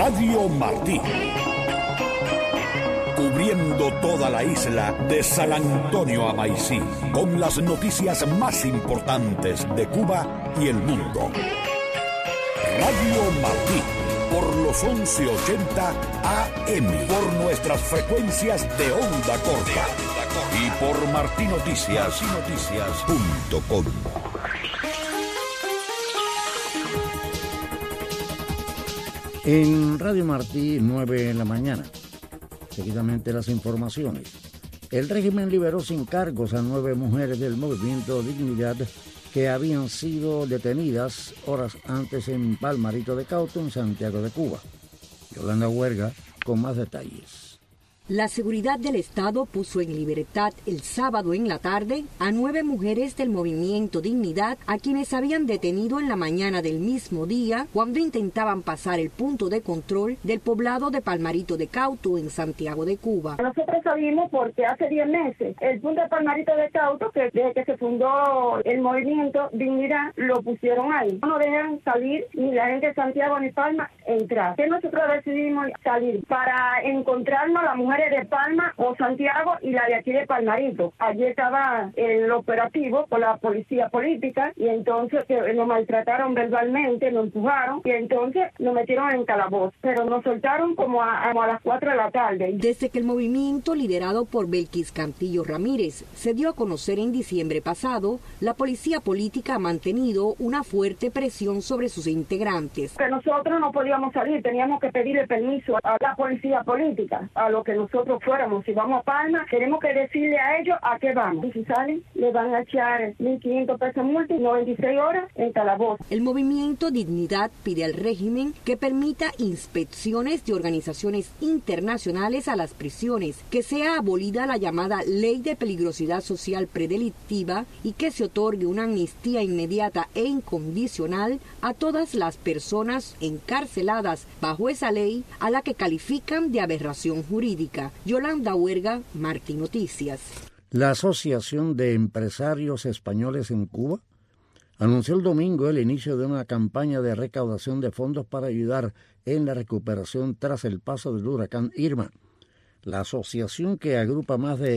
Radio Martí. Cubriendo toda la isla de San Antonio a Maicí, con las noticias más importantes de Cuba y el mundo. Radio Martí, por los 1180 AM, por nuestras frecuencias de onda corta y por martinoticias.com. En Radio Martí, 9 de la mañana. Seguidamente las informaciones. El régimen liberó sin cargos a 9 mujeres del movimiento Dignidad que habían sido detenidas horas antes en Palmarito de Cauto, en Santiago de Cuba. Yolanda Huerga con más detalles. La seguridad del Estado puso en libertad el sábado en la tarde a 9 mujeres del movimiento Dignidad, a quienes habían detenido en la mañana del mismo día cuando intentaban pasar el punto de control del poblado de Palmarito de Cauto, en Santiago de Cuba. Nosotros sabimos porque hace 10 meses el punto de Palmarito de Cauto, que desde que se fundó el movimiento Dignidad, lo pusieron ahí. No dejan salir ni la gente de Santiago ni Palma entrar. Que nosotros decidimos salir para encontrarnos las mujeres de Palma o Santiago y la de aquí de Palmarito. Allí estaba el operativo con la policía política y entonces que nos maltrataron verbalmente, nos empujaron y entonces nos metieron en calabozo, pero nos soltaron como a las 4 de la tarde. Desde que el movimiento liderado por Belkis Cantillo Ramírez se dio a conocer en diciembre pasado, la policía política ha mantenido una fuerte presión sobre sus integrantes. Que nosotros no podíamos salir, teníamos que pedirle permiso a la policía política, a lo que nosotros fuéramos. Si vamos a Palma, tenemos que decirle a ellos a qué vamos. Y si salen, le van a echar 1.500 pesos multa y 96 horas en calabozo. El movimiento Dignidad pide al régimen que permita inspecciones de organizaciones internacionales a las prisiones, que sea abolida la llamada Ley de Peligrosidad Social Predelictiva y que se otorgue una amnistía inmediata e incondicional a todas las personas encarceladas bajo esa ley, a la que califican de aberración jurídica. Yolanda Huerga, Martí Noticias. La Asociación de Empresarios Españoles en Cuba anunció el domingo el inicio de una campaña de recaudación de fondos para ayudar en la recuperación tras el paso del huracán Irma. La asociación, que agrupa más de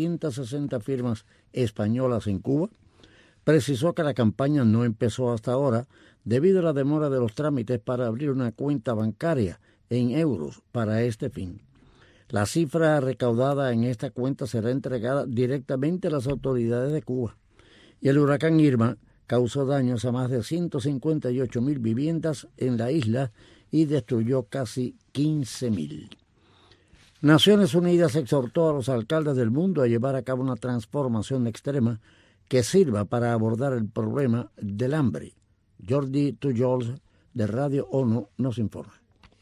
260 firmas españolas en Cuba, precisó que la campaña no empezó hasta ahora debido a la demora de los trámites para abrir una cuenta bancaria en euros para este fin. La cifra recaudada en esta cuenta será entregada directamente a las autoridades de Cuba. Y el huracán Irma causó daños a más de 158.000 viviendas en la isla y destruyó casi 15.000. Naciones Unidas exhortó a los alcaldes del mundo a llevar a cabo una transformación extrema que sirva para abordar el problema del hambre. Jordi Tujols, de Radio ONU, nos informa.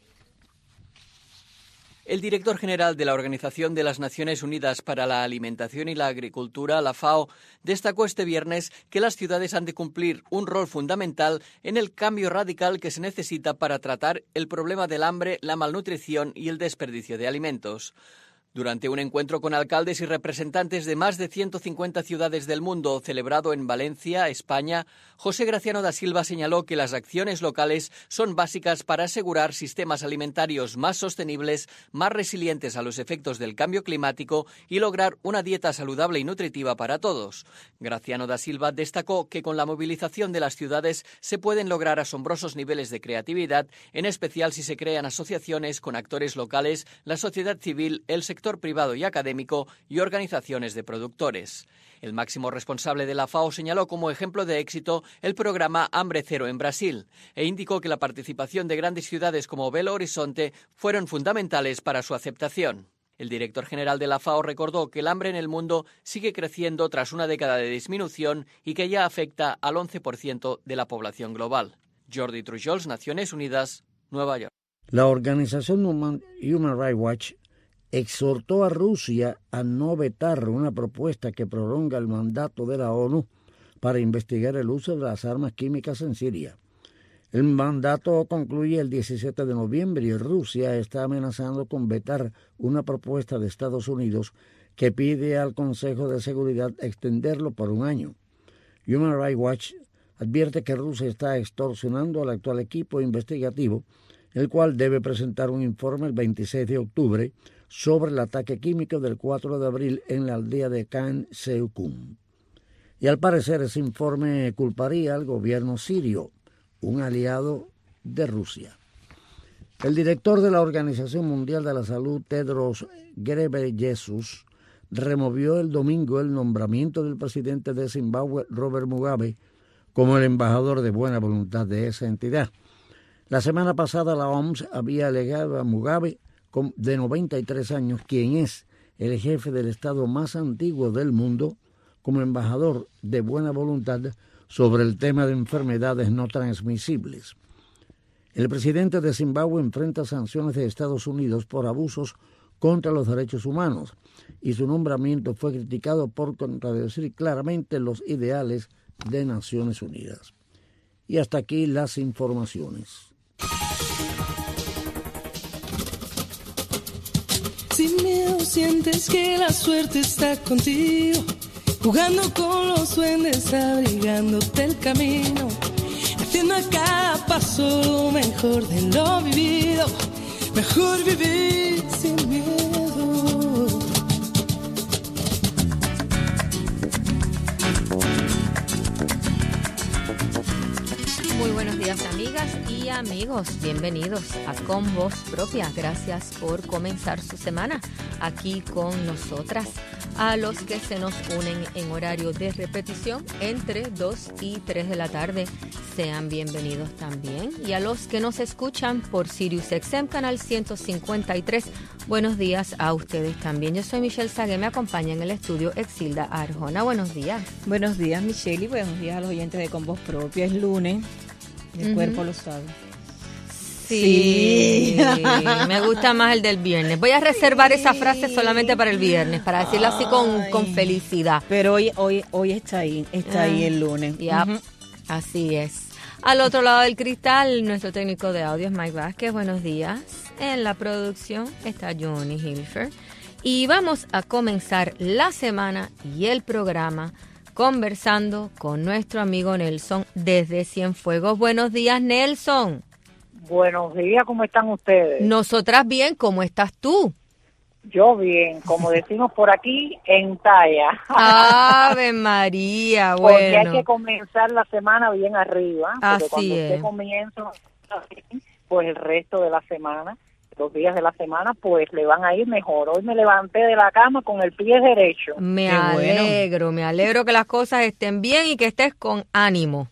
El director general de la Organización de las Naciones Unidas para la Alimentación y la Agricultura, la FAO, destacó este viernes que las ciudades han de cumplir un rol fundamental en el cambio radical que se necesita para tratar el problema del hambre, la malnutrición y el desperdicio de alimentos. Durante un encuentro con alcaldes y representantes de más de 150 ciudades del mundo celebrado en Valencia, España, José Graciano da Silva señaló que las acciones locales son básicas para asegurar sistemas alimentarios más sostenibles, más resilientes a los efectos del cambio climático y lograr una dieta saludable y nutritiva para todos. Graciano da Silva destacó que con la movilización de las ciudades se pueden lograr asombrosos niveles de creatividad, en especial si se crean asociaciones con actores locales, la sociedad civil, el sector privado y académico y organizaciones de productores. El máximo responsable de la FAO señaló como ejemplo de éxito el programa Hambre Cero en Brasil e indicó que la participación de grandes ciudades como Belo Horizonte fueron fundamentales para su aceptación. El director general de la FAO recordó que el hambre en el mundo sigue creciendo tras una década de disminución y que ya afecta al 11% de la población global. Jordi Trujols, Naciones Unidas, Nueva York. La organización Human Rights Watch exhortó a Rusia a no vetar una propuesta que prolonga el mandato de la ONU para investigar el uso de las armas químicas en Siria. El mandato concluye el 17 de noviembre y Rusia está amenazando con vetar una propuesta de Estados Unidos que pide al Consejo de Seguridad extenderlo por un año. Human Rights Watch advierte que Rusia está extorsionando al actual equipo investigativo el cual debe presentar un informe el 26 de octubre sobre el ataque químico del 4 de abril en la aldea de Khan Sheikhoun. Y al parecer ese informe culparía al gobierno sirio, un aliado de Rusia. El director de la Organización Mundial de la Salud, Tedros Ghebreyesus, removió el domingo el nombramiento del presidente de Zimbabue, Robert Mugabe, como el embajador de buena voluntad de esa entidad. La semana pasada la OMS había elegado a Mugabe, de 93 años, quien es el jefe del Estado más antiguo del mundo, como embajador de buena voluntad sobre el tema de enfermedades no transmisibles. El presidente de Zimbabue enfrenta sanciones de Estados Unidos por abusos contra los derechos humanos y su nombramiento fue criticado por contradecir claramente los ideales de Naciones Unidas. Y hasta aquí las informaciones. Sin miedo sientes que la suerte está contigo, jugando con los duendes, abrigándote el camino, haciendo a cada paso lo mejor de lo vivido. Mejor vivir sin miedo. Muy buenos días, amigas y amigos. Bienvenidos a Con Voz Propia. Gracias por comenzar su semana aquí con nosotras. A los que se nos unen en horario de repetición entre 2 y 3 de la tarde, sean bienvenidos también. Y a los que nos escuchan por SiriusXM Canal 153, buenos días a ustedes también. Yo soy Michelle Sagué, me acompaña en el estudio Exilda Arjona. Buenos días. Buenos días, Michelle, y buenos días a los oyentes de Con Voz Propia. Es lunes, el cuerpo lo sabe. Sí, me gusta más el del viernes. Voy a reservar esa frase solamente para el viernes, para decirlo así con felicidad. Pero hoy está ahí el lunes. Yep, así es. Al otro lado del cristal, nuestro técnico de audio es Mike Vázquez. Buenos días. En la producción está Johnny Hilfer. Y vamos a comenzar la semana y el programa conversando con nuestro amigo Nelson desde Cienfuegos. Buenos días, Nelson. Buenos días, ¿cómo están ustedes? Nosotras bien, ¿cómo estás tú? Yo bien, como decimos por aquí, en talla. Ave María, bueno. Porque hay que comenzar la semana bien arriba. Porque así cuando es. usted comienza, pues el resto de la semana, los días de la semana, pues le van a ir mejor. Hoy me levanté de la cama con el pie derecho. Me alegro que las cosas estén bien y que estés con ánimo.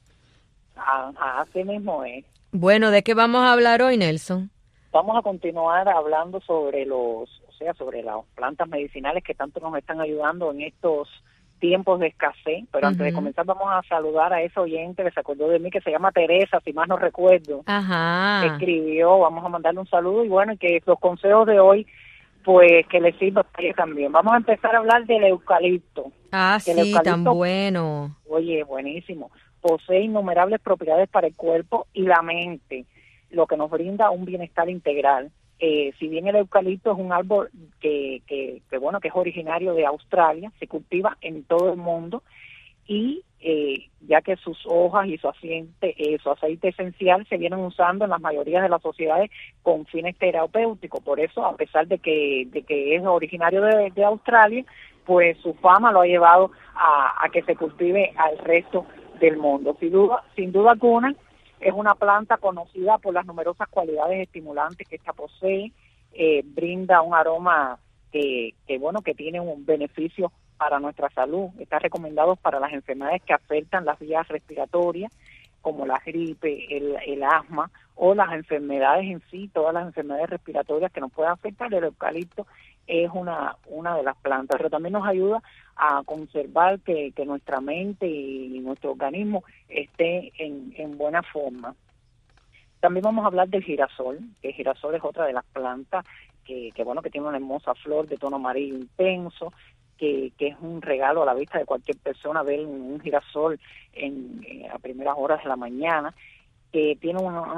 Así mismo es. Bueno, ¿de qué vamos a hablar hoy, Nelson? Vamos a continuar hablando sobre sobre las plantas medicinales que tanto nos están ayudando en estos tiempos de escasez. Pero antes de comenzar vamos a saludar a ese oyente que se acordó de mí, que se llama Teresa, si más no recuerdo. Ajá. Escribió, vamos a mandarle un saludo y bueno, que los consejos de hoy, pues que les sirva a ella también. Vamos a empezar a hablar del eucalipto. Sí, eucalipto, tan bueno. Oye, buenísimo. Posee innumerables propiedades para el cuerpo y la mente, lo que nos brinda un bienestar integral. Si bien el eucalipto es un árbol que es originario de Australia, se cultiva en todo el mundo y ya que sus hojas y su aceite esencial se vienen usando en las mayorías de las sociedades con fines terapéuticos. Por eso, a pesar de que es originario de Australia, pues su fama lo ha llevado a que se cultive al resto del mundo. Sin duda alguna, es una planta conocida por las numerosas cualidades estimulantes que esta posee, brinda un aroma que tiene un beneficio para nuestra salud. Está recomendado para las enfermedades que afectan las vías respiratorias, como la gripe, el asma o las enfermedades en sí, todas las enfermedades respiratorias que nos pueden afectar. El eucalipto es una de las plantas, pero también nos ayuda a conservar que nuestra mente y nuestro organismo esté en buena forma. También vamos a hablar del girasol, que el girasol es otra de las plantas que tiene una hermosa flor de tono amarillo intenso, que es un regalo a la vista de cualquier persona ver un girasol a primeras horas de la mañana. Tiene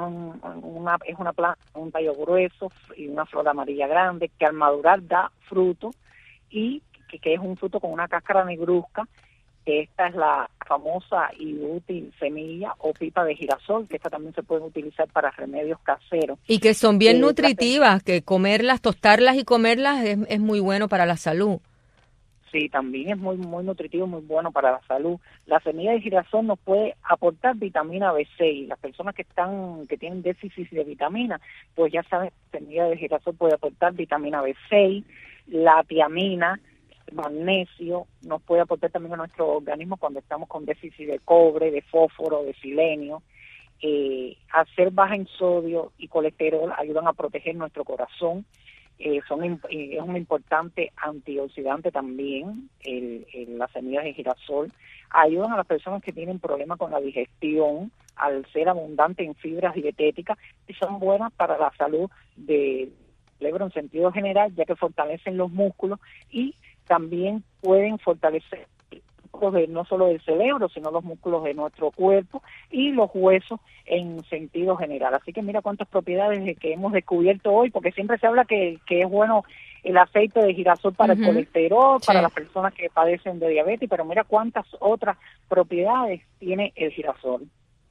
es una planta, un tallo grueso y una flor amarilla grande que al madurar da fruto y que es un fruto con una cáscara negruzca. Esta es la famosa y útil semilla o pipa de girasol, que esta también se puede utilizar para remedios caseros. Y que son bien nutritivas, que comerlas, tostarlas y comerlas es muy bueno para la salud. Sí, también es muy nutritivo, muy bueno para la salud. La semilla de girasol nos puede aportar vitamina B6. Las personas que tienen déficit de vitamina, pues ya saben, la semilla de girasol puede aportar vitamina B6, la tiamina, magnesio, nos puede aportar también a nuestro organismo cuando estamos con déficit de cobre, de fósforo, de selenio. Al ser baja en sodio y colesterol, ayudan a proteger nuestro corazón. Es un importante antioxidante también, las semillas de girasol. Ayudan a las personas que tienen problemas con la digestión, al ser abundante en fibras dietéticas, y son buenas para la salud del cerebro en sentido general, ya que fortalecen los músculos y también pueden fortalecer no solo del cerebro, sino los músculos de nuestro cuerpo y los huesos en sentido general. Así que mira cuántas propiedades que hemos descubierto hoy, porque siempre se habla que es bueno el aceite de girasol para el colesterol, para las personas que padecen de diabetes, pero mira cuántas otras propiedades tiene el girasol.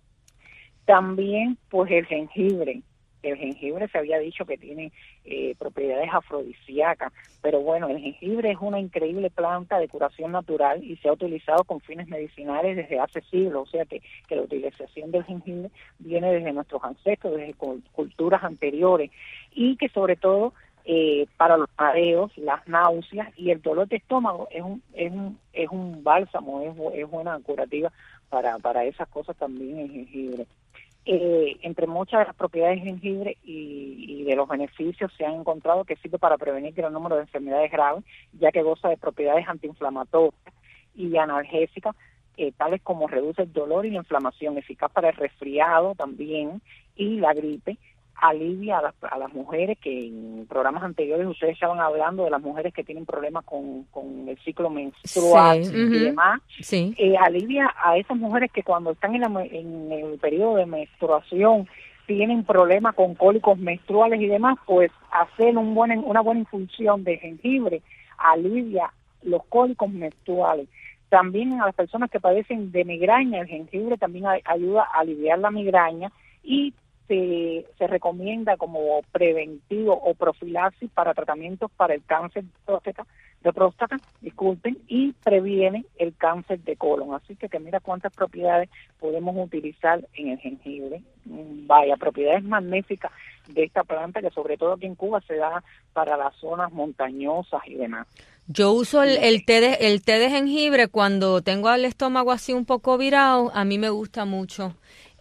También, pues el jengibre. El jengibre se había dicho que tiene propiedades afrodisíacas, pero bueno, el jengibre es una increíble planta de curación natural y se ha utilizado con fines medicinales desde hace siglos, o sea que la utilización del jengibre viene desde nuestros ancestros, desde culturas anteriores, y que sobre todo para los mareos, las náuseas y el dolor de estómago es un bálsamo, es buena curativa para esas cosas también el jengibre. Entre muchas de las propiedades del jengibre y de los beneficios se han encontrado que sirve para prevenir gran número de enfermedades graves, ya que goza de propiedades antiinflamatorias y analgésicas, tales como reduce el dolor y la inflamación, eficaz para el resfriado también y la gripe, alivia a las mujeres, que en programas anteriores ustedes estaban hablando de las mujeres que tienen problemas con el ciclo menstrual y demás. Sí. Alivia a esas mujeres que cuando están en el periodo de menstruación tienen problemas con cólicos menstruales y demás, pues hacer una buena infusión de jengibre alivia los cólicos menstruales. También a las personas que padecen de migraña, el jengibre también ayuda a aliviar la migraña y se recomienda como preventivo o profilaxis para tratamientos para el cáncer de próstata, y previene el cáncer de colon. Así que mira cuántas propiedades podemos utilizar en el jengibre. Vaya, propiedades magníficas de esta planta que sobre todo aquí en Cuba se da para las zonas montañosas y demás. Yo uso el té de jengibre cuando tengo el estómago así un poco virado, a mí me gusta mucho.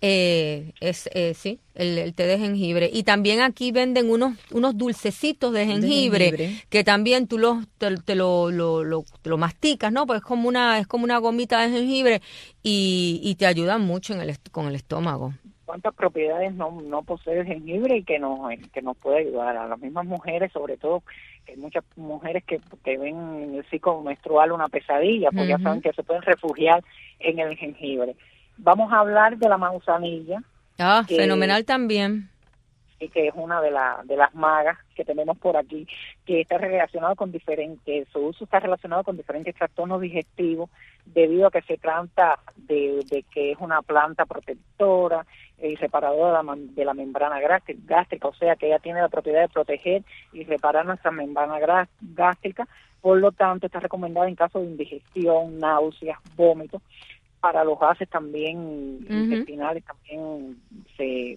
Sí, el té de jengibre. Y también aquí venden unos dulcecitos de jengibre que también tú te lo masticas, ¿no? Pues es como una gomita de jengibre y te ayudan mucho con el estómago. ¿Cuántas propiedades no posee el jengibre y que nos puede ayudar a las mismas mujeres, sobre todo que hay muchas mujeres que ven en el ciclo menstrual una pesadilla, pues ya saben que se pueden refugiar en el jengibre. Vamos a hablar de la manzanilla. Fenomenal también. Y que es una de las magas que tenemos por aquí, que está relacionado con su uso está relacionado con diferentes trastornos digestivos, debido a que se trata de que es una planta protectora y reparadora de la membrana gástrica, o sea que ella tiene la propiedad de proteger y reparar nuestra membrana gástrica, por lo tanto está recomendada en caso de indigestión, náuseas, vómitos. Para los gases también intestinales también se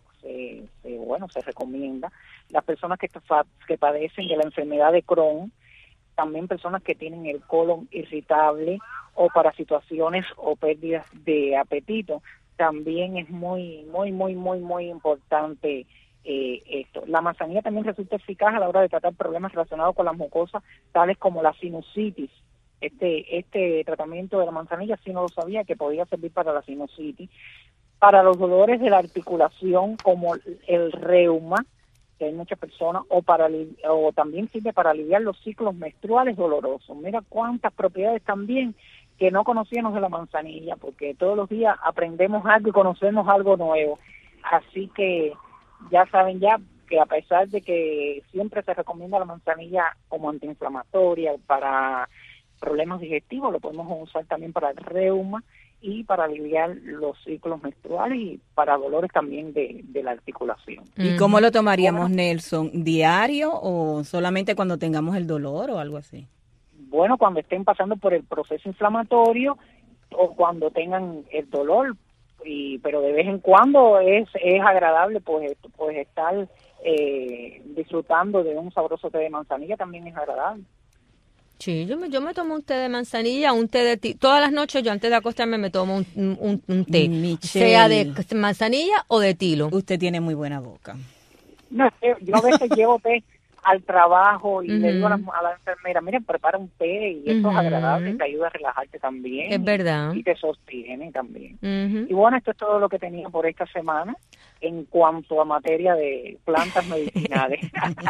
recomienda. Las personas que padecen de la enfermedad de Crohn, también personas que tienen el colon irritable o para situaciones o pérdidas de apetito, también es muy importante esto. La manzanilla también resulta eficaz a la hora de tratar problemas relacionados con las mucosas, tales como la sinusitis. Este tratamiento de la manzanilla sí no lo sabía, que podía servir para la sinusitis, para los dolores de la articulación como el reuma, que hay muchas personas, o también sirve para aliviar los ciclos menstruales dolorosos. Mira cuántas propiedades también que no conocíamos de la manzanilla, porque todos los días aprendemos algo y conocemos algo nuevo. Así que ya saben que a pesar de que siempre se recomienda la manzanilla como antiinflamatoria para problemas digestivos, lo podemos usar también para el reuma y para aliviar los ciclos menstruales y para dolores también de la articulación. ¿Y cómo lo tomaríamos, Nelson? ¿Diario o solamente cuando tengamos el dolor o algo así? Bueno, cuando estén pasando por el proceso inflamatorio o cuando tengan el dolor, pero de vez en cuando es agradable pues estar disfrutando de un sabroso té de manzanilla, también es agradable. Sí, yo me tomo un té de manzanilla, un té de tilo. Todas las noches yo antes de acostarme me tomo un té, Michelle, sea de manzanilla o de tilo. Usted tiene muy buena boca. No, yo a veces llevo té al trabajo y le digo a la enfermera, miren, prepara un té y esto es agradable, te ayuda a relajarte también. Es verdad. Y te sostiene también. Y bueno, esto es todo lo que tenía por esta semana en cuanto a materia de plantas medicinales.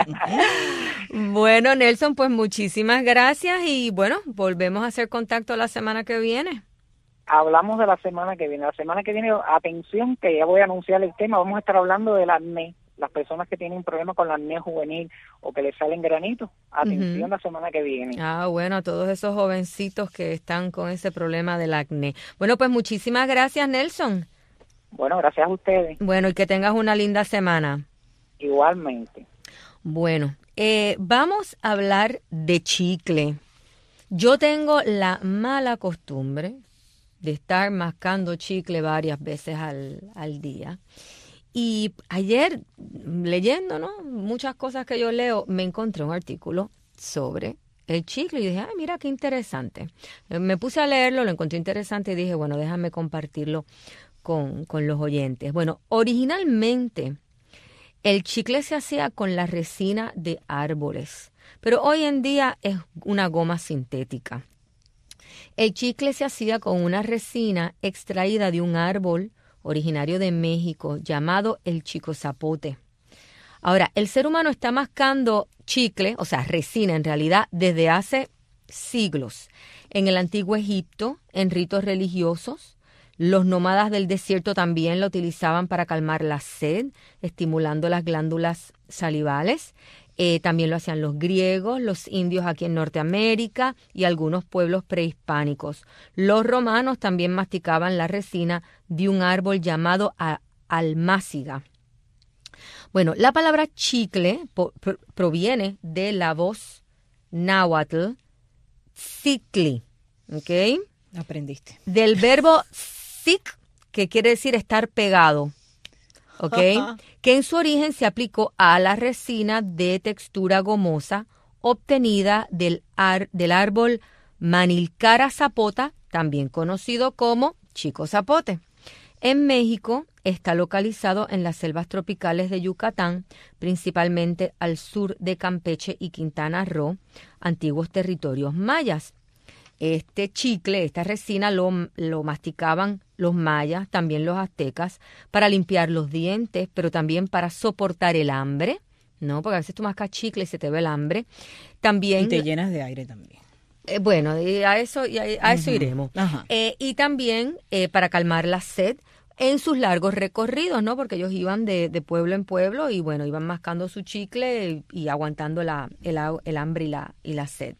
Bueno, Nelson, pues muchísimas gracias y bueno, volvemos a hacer contacto la semana que viene. Hablamos de la semana que viene. La semana que viene, atención, que ya voy a anunciar el tema, vamos a estar hablando del acné. Las personas que tienen problemas con la acné juvenil o que les salen granitos, atención la semana que viene. Bueno, a todos esos jovencitos que están con ese problema del acné. Bueno, pues muchísimas gracias, Nelson. Bueno, gracias a ustedes. Bueno, y que tengas una linda semana. Igualmente. Bueno, vamos a hablar de chicle. Yo tengo la mala costumbre de estar mascando chicle varias veces al día. Y ayer, leyendo, ¿no?, muchas cosas que yo leo, me encontré un artículo sobre el chicle y dije, ay, mira qué interesante. Me puse a leerlo, lo encontré interesante y dije, bueno, déjame compartirlo con los oyentes. Bueno, originalmente el chicle se hacía con la resina de árboles, pero hoy en día es una goma sintética. El chicle se hacía con una resina extraída de un árbol originario de México, llamado el chicozapote. Ahora, el ser humano está mascando chicle, o sea, resina en realidad, desde hace siglos. En el antiguo Egipto, en ritos religiosos, los nómadas del desierto también lo utilizaban para calmar la sed, estimulando las glándulas salivales. También lo hacían los griegos, los indios aquí en Norteamérica y algunos pueblos prehispánicos. Los romanos también masticaban la resina de un árbol llamado almáciga. Bueno, la palabra chicle proviene de la voz náhuatl tzicli, ¿ok? Aprendiste. Del verbo tzic, que quiere decir estar pegado. ¿Ok? Que en su origen se aplicó a la resina de textura gomosa obtenida del árbol Manilcara zapota, también conocido como chico zapote. En México está localizado en las selvas tropicales de Yucatán, principalmente al sur de Campeche y Quintana Roo, antiguos territorios mayas. Este chicle, esta resina, lo masticaban los mayas, también los aztecas, para limpiar los dientes, pero también para soportar el hambre, ¿no? Porque a veces tú mascas chicle y se te ve el hambre. También, y te llenas de aire también. Bueno, a eso iremos. Y también para calmar la sed en sus largos recorridos, ¿no? Porque ellos iban de pueblo en pueblo y, bueno, iban mascando su chicle y aguantando el hambre y la sed.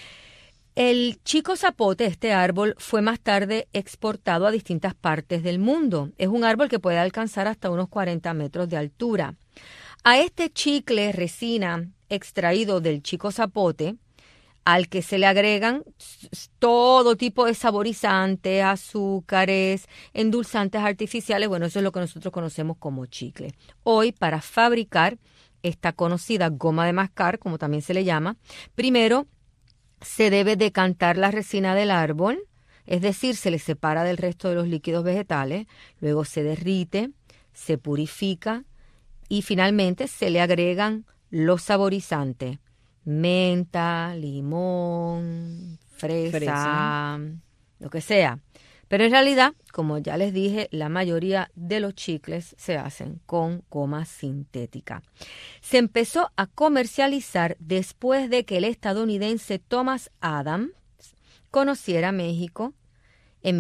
El chico zapote, este árbol, fue más tarde exportado a distintas partes del mundo. Es un árbol que puede alcanzar hasta unos 40 metros de altura. A este chicle resina extraído del chico zapote, al que se le agregan todo tipo de saborizantes, azúcares, endulzantes artificiales, bueno, eso es lo que nosotros conocemos como chicle. Hoy, para fabricar esta conocida goma de mascar, como también se le llama, primero se debe decantar la resina del árbol, es decir, se le separa del resto de los líquidos vegetales, luego se derrite, se purifica y finalmente se le agregan los saborizantes, menta, limón, fresa, lo que sea. Pero en realidad, como ya les dije, la mayoría de los chicles se hacen con goma sintética. Se empezó a comercializar después de que el estadounidense Thomas Adams conociera México en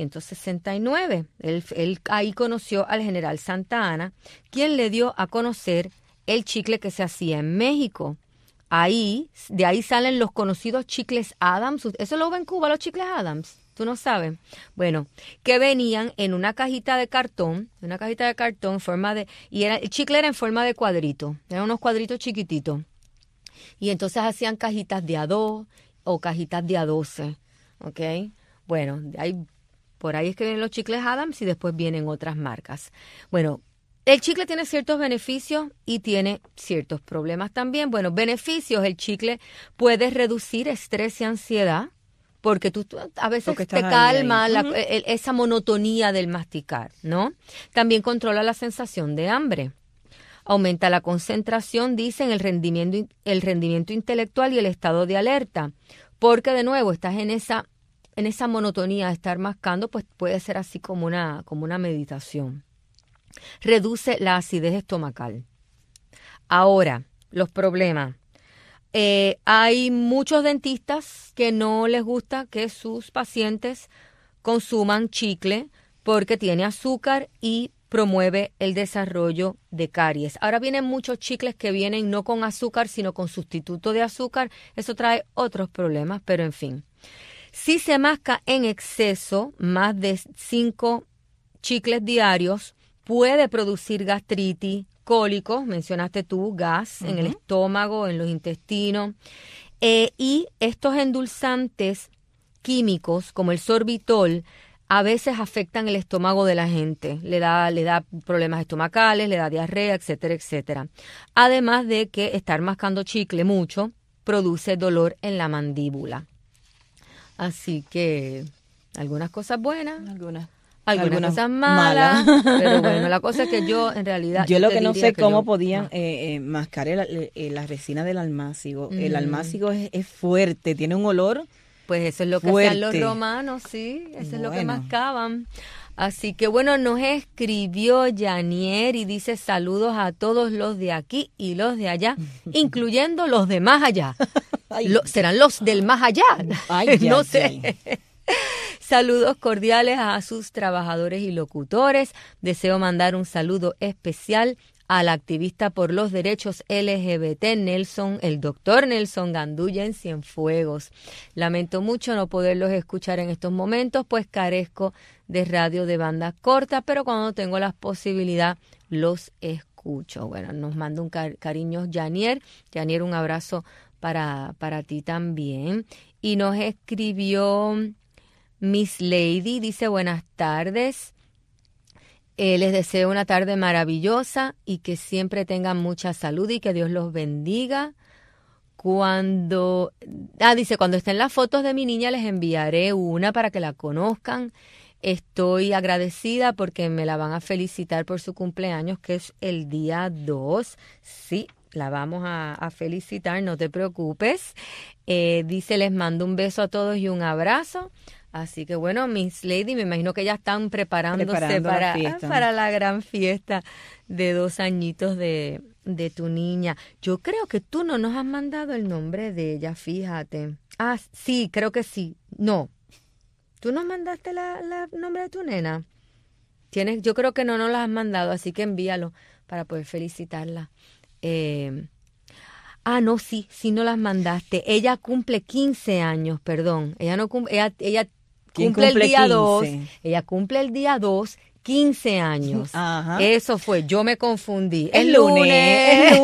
1869. Él ahí conoció al general Santa Anna, quien le dio a conocer el chicle que se hacía en México. de ahí salen los conocidos chicles Adams. ¿Eso lo hubo en Cuba, los chicles Adams? ¿Tú no sabes? Bueno, que venían en una cajita de cartón, el chicle era en forma de cuadrito, eran unos cuadritos chiquititos. Y entonces hacían cajitas de A2 o cajitas de A12, ¿ok? Bueno, por ahí es que vienen los chicles Adams y después vienen otras marcas. Bueno, el chicle tiene ciertos beneficios y tiene ciertos problemas también. Bueno, beneficios, el chicle puede reducir estrés y ansiedad, porque tú a veces te calma esa monotonía del masticar, ¿no? También controla la sensación de hambre. Aumenta la concentración, dicen, el rendimiento intelectual y el estado de alerta, porque de nuevo estás en esa monotonía de estar mascando, pues puede ser así como una meditación. Reduce la acidez estomacal. Ahora, los problemas. Hay muchos dentistas que no les gusta que sus pacientes consuman chicle porque tiene azúcar y promueve el desarrollo de caries. Ahora vienen muchos chicles que vienen no con azúcar, sino con sustituto de azúcar. Eso trae otros problemas, pero en fin. Si se masca en exceso, más de 5 chicles diarios, puede producir gastritis, cólicos, mencionaste tú, gas en el estómago, en los intestinos, y estos endulzantes químicos como el sorbitol a veces afectan el estómago de la gente, le da problemas estomacales, le da diarrea, etcétera, etcétera. Además de que estar mascando chicle mucho produce dolor en la mandíbula. Así que algunas cosas buenas, algunas cosas malas, pero bueno, la cosa es que yo en realidad... Yo lo que no sé cómo podían mascar la resina del almácigo. El almácigo es fuerte, tiene un olor. Pues eso es lo que hacían los romanos, sí, eso es lo que mascaban. Así que bueno, nos escribió Yanier y dice saludos a todos los de aquí y los de allá, incluyendo los de más allá. Serán los del más allá, no sé. Saludos cordiales a sus trabajadores y locutores. Deseo mandar un saludo especial al activista por los derechos LGBT, el doctor Nelson Gandulla en Cienfuegos. Lamento mucho no poderlos escuchar en estos momentos, pues carezco de radio de banda corta, pero cuando tengo la posibilidad los escucho. Bueno, nos manda un cariño Yanier. Yanier, un abrazo para ti también. Y nos escribió Miss Lady, dice buenas tardes. Les deseo una tarde maravillosa y que siempre tengan mucha salud y que Dios los bendiga. Dice, cuando estén las fotos de mi niña les enviaré una para que la conozcan. Estoy agradecida porque me la van a felicitar por su cumpleaños, que es el día 2. Sí, la vamos a felicitar, no te preocupes. Dice, les mando un beso a todos y un abrazo. Así que bueno, Miss Lady, me imagino que ya están preparándose para la gran fiesta de 2 añitos de tu niña. Yo creo que tú no nos has mandado el nombre de ella, fíjate. Ah, sí, creo que sí. No, ¿tú nos mandaste el nombre de tu nena? Yo creo que no nos la has mandado, así que envíalo para poder felicitarla. No, sí no las mandaste. Ella cumple 15 años, perdón. Ella cumple el día 2. Ella cumple el día 2, 15 años. Ajá. Eso fue, yo me confundí. El lunes.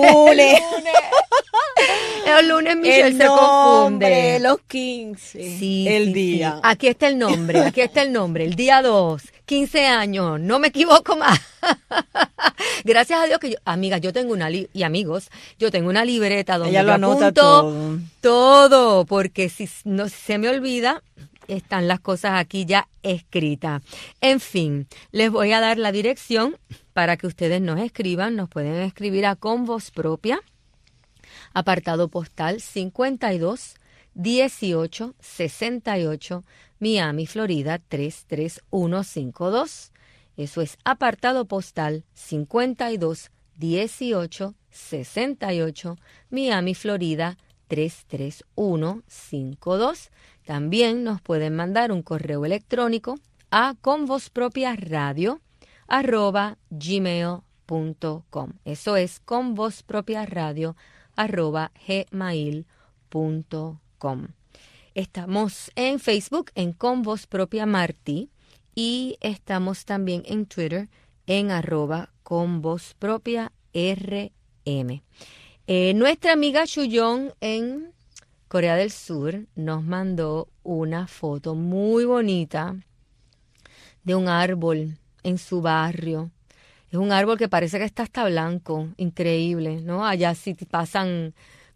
El lunes Michelle se confunde. Los 15. Sí, el día. Sí. Aquí está el nombre, el día 2, 15 años, no me equivoco más. Gracias a Dios que yo tengo yo tengo una libreta donde ella lo anota todo, porque si se me olvida, están las cosas aquí ya escritas. En fin, les voy a dar la dirección para que ustedes nos escriban. Nos pueden escribir a Con Voz Propia, apartado postal 521868, Miami, Florida 33152. Eso es apartado postal 521868, Miami, Florida 33152. También nos pueden mandar un correo electrónico a convozpropiaradio@gmail.com. Eso es convozpropiaradio@ @gmail.com. Estamos en Facebook en Con Voz Propia Martí y estamos también en Twitter en @convozpropia RM. Nuestra amiga Chuyón en Corea del Sur nos mandó una foto muy bonita de un árbol en su barrio. Es un árbol que parece que está hasta blanco, increíble, ¿no? Allá sí pasan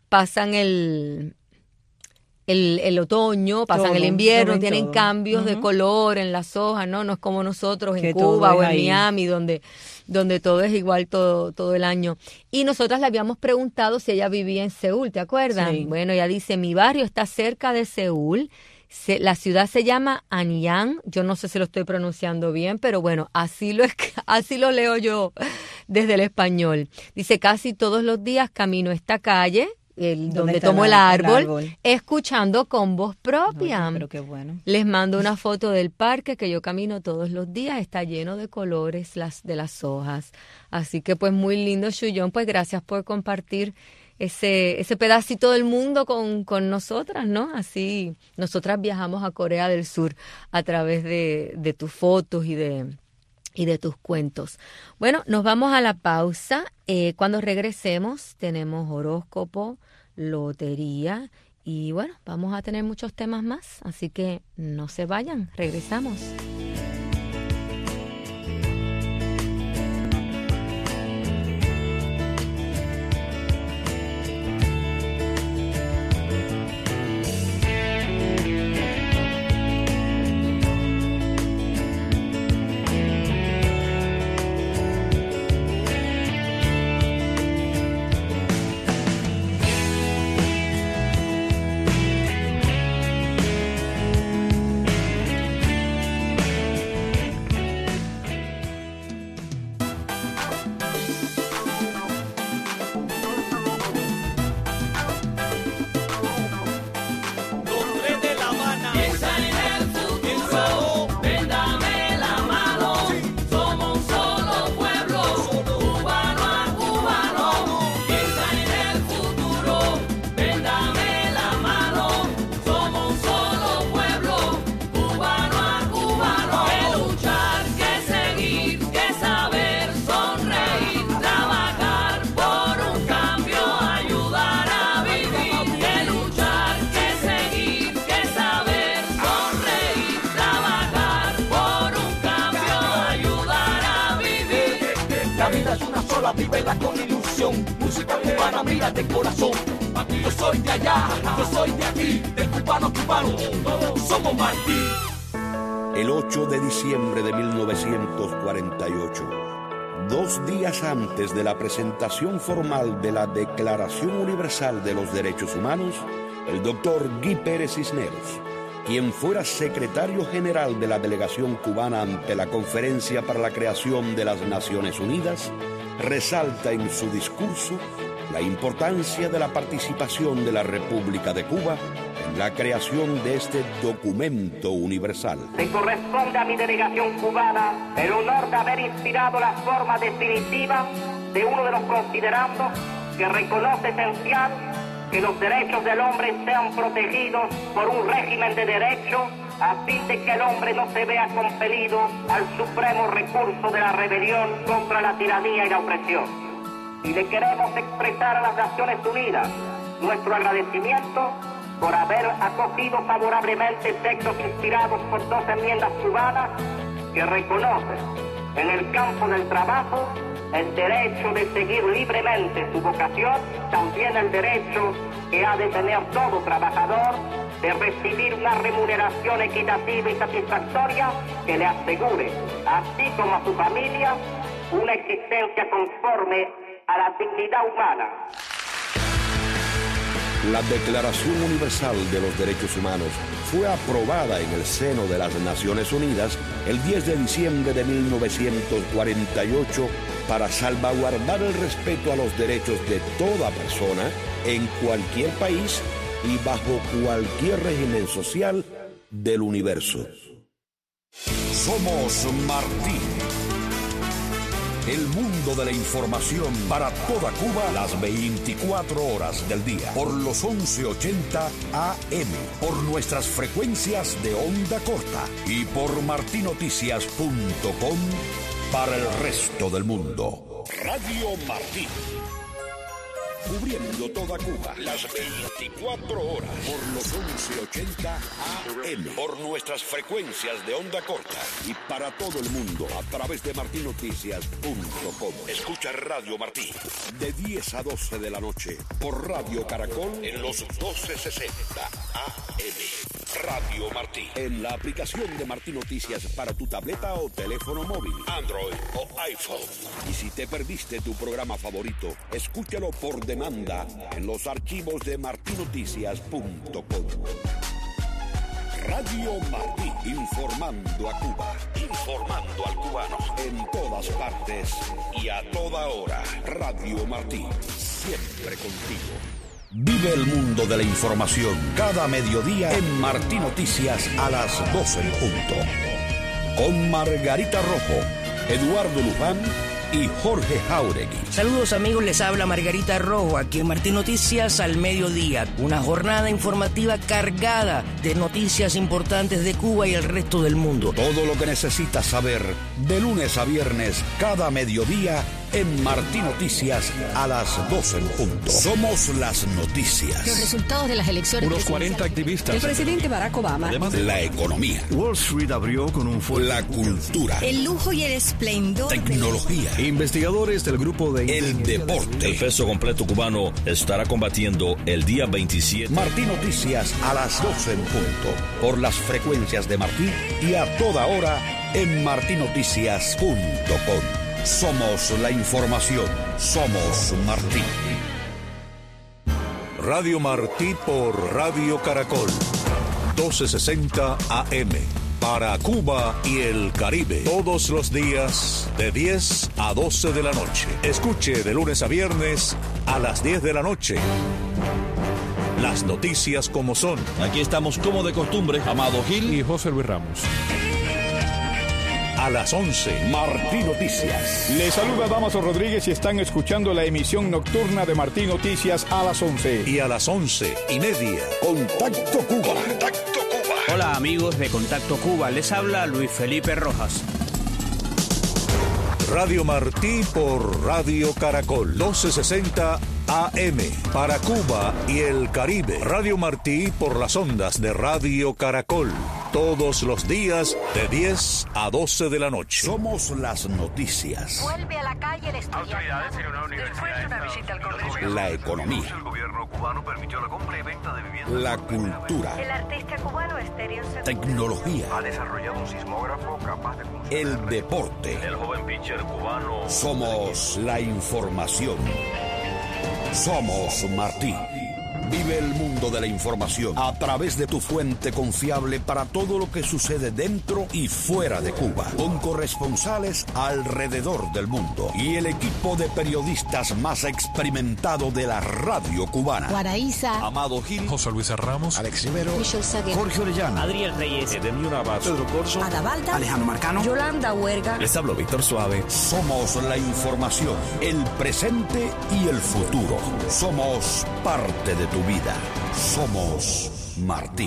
el otoño, pasan todo, el invierno, tienen todo. Cambios de color en las hojas, ¿no? No es como nosotros en Cuba o en Miami, donde todo es igual todo el año. Y nosotras le habíamos preguntado si ella vivía en Seúl, ¿te acuerdas? Sí. Bueno, ella dice, mi barrio está cerca de Seúl. La ciudad se llama Anyang, yo no sé si lo estoy pronunciando bien, pero bueno, así lo leo yo desde el español. Dice, casi todos los días camino esta calle, donde tomo el árbol, escuchando Con Voz Propia. No, pero qué bueno. Les mando una foto del parque que yo camino todos los días, está lleno de colores de las hojas. Así que pues muy lindo, Chuyón, pues gracias por compartir ese pedacito del mundo con nosotras, ¿no? Así nosotras viajamos a Corea del Sur a través de tus fotos y de tus cuentos. Bueno, nos vamos a la pausa. Cuando regresemos tenemos horóscopo, lotería y bueno, vamos a tener muchos temas más, así que no se vayan, regresamos. Vívela con ilusión, música cubana, mira de corazón. Yo soy de allá, yo soy de aquí, de cubano a cubano, todos somos Martí. El 8 de diciembre de 1948, 2 días antes de la presentación formal de la Declaración Universal de los Derechos Humanos, el doctor Guy Pérez Cisneros, quien fuera secretario general de la delegación cubana ante la Conferencia para la Creación de las Naciones Unidas, resalta en su discurso la importancia de la participación de la República de Cuba en la creación de este documento universal. Le corresponde a mi delegación cubana el honor de haber inspirado la forma definitiva de uno de los considerandos que reconoce esencial que los derechos del hombre sean protegidos por un régimen de derecho a fin de que el hombre no se vea compelido al supremo recurso de la rebelión contra la tiranía y la opresión. Y le queremos expresar a las Naciones Unidas nuestro agradecimiento por haber acogido favorablemente textos inspirados por 2 enmiendas cubanas que reconocen en el campo del trabajo el derecho de seguir libremente su vocación, también el derecho que ha de tener todo trabajador de recibir una remuneración equitativa y satisfactoria que le asegure, así como a su familia, una existencia conforme a la dignidad humana. La Declaración Universal de los Derechos Humanos fue aprobada en el seno de las Naciones Unidas el 10 de diciembre de 1948 para salvaguardar el respeto a los derechos de toda persona en cualquier país y bajo cualquier régimen social del universo. Somos Martí. El mundo de la información para toda Cuba las 24 horas del día. Por los 1180 AM. Por nuestras frecuencias de onda corta. Y por martinoticias.com para el resto del mundo. Radio Martí. Cubriendo toda Cuba, las 24 horas, por los 1180 AM, por nuestras frecuencias de onda corta y para todo el mundo a través de martinoticias.com. Escucha Radio Martí de 10 a 12 de la noche por Radio Caracol en los 1260 AM. Radio Martí, en la aplicación de Martí Noticias para tu tableta o teléfono móvil, Android o iPhone. Y si te perdiste tu programa favorito, escúchalo por demanda en los archivos de martinoticias.com. Radio Martí, informando a Cuba, informando al cubano, en todas partes y a toda hora. Radio Martí, siempre contigo. Vive el mundo de la información cada mediodía en Martí Noticias a las 12 en punto. Con Margarita Rojo, Eduardo Luján y Jorge Jauregui. Saludos amigos, les habla Margarita Rojo aquí en Martí Noticias al mediodía. Una jornada informativa cargada de noticias importantes de Cuba y el resto del mundo. Todo lo que necesitas saber de lunes a viernes cada mediodía en Martí Noticias a las 12 en punto. Somos las noticias. Los resultados de las elecciones. Unos 40 activistas. El presidente Barack Obama. Además, la economía. Wall Street abrió con un fuerte. La cultura. El lujo y el esplendor. Tecnología. Investigadores del grupo de... El deporte. El peso completo cubano estará combatiendo el día 27. Martí Noticias a las 12 en punto. Por las frecuencias de Martí y a toda hora en martinoticias.com. Somos la información. Somos Martí. Radio Martí por Radio Caracol. 1260 AM. Para Cuba y el Caribe. Todos los días de 10 a 12 de la noche. Escuche de lunes a viernes a las 10 de la noche. Las noticias como son. Aquí estamos como de costumbre, Amado Gil y José Luis Ramos. A las 11, Martí Noticias. Les saluda Damaso Rodríguez y están escuchando la emisión nocturna de Martí Noticias a las 11. Y a las 11:30, Contacto Cuba. Contacto Cuba. Hola amigos de Contacto Cuba, les habla Luis Felipe Rojas. Radio Martí por Radio Caracol. 1260 AM. Para Cuba y el Caribe. Radio Martí por las ondas de Radio Caracol. Todos los días de 10 a 12 de la noche. Somos las noticias. Vuelve a la calle el estudiante. Autoridades en una universidad. Después de una visita al Congreso. La economía. El gobierno cubano permitió la compra y venta de viviendas. La cultura. El artista cubano Estéreo Segundo. Tecnología. Ha desarrollado un sismógrafo capaz de funcionar. El deporte. El joven pitcher cubano. Somos la información. Somos Martí. Vive el mundo de la información a través de tu fuente confiable para todo lo que sucede dentro y fuera de Cuba, con corresponsales alrededor del mundo y el equipo de periodistas más experimentado de la radio cubana. Guaraíza, Amado Gil, José Luis Ramos, Alex Rivero, Michelle Saguer, Jorge Orellana, Adriel Reyes, Edemio Navas, Pedro Corso, Adavalda, Alejandro Marcano, Yolanda Huerga. les hablo Víctor Suave. Somos la información, el presente y el futuro. Somos parte de tu vida. Somos Martí.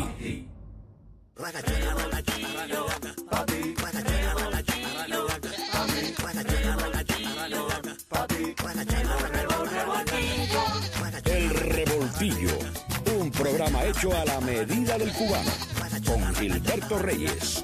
El Revoltillo, un programa hecho a la medida del cubano, con Gilberto Reyes.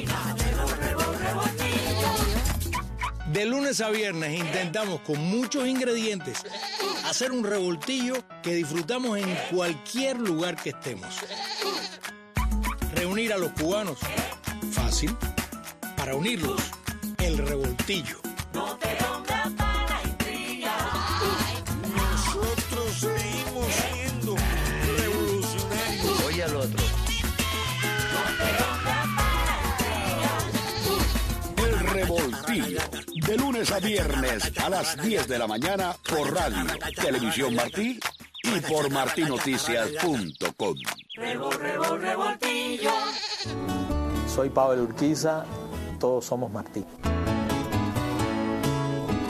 De lunes a viernes intentamos con muchos ingredientes hacer un revoltillo que disfrutamos en cualquier lugar que estemos. Reunir a los cubanos, fácil. Para unirlos, el revoltillo. No te pongas para intriga. Nosotros seguimos siendo revolucionarios. Oye al otro. El Revoltillo, de lunes a viernes a las 10 de la mañana por radio, Televisión Martí y por martinoticias.com. Revoltillo. Soy Pavel Urquiza, todos somos Martí.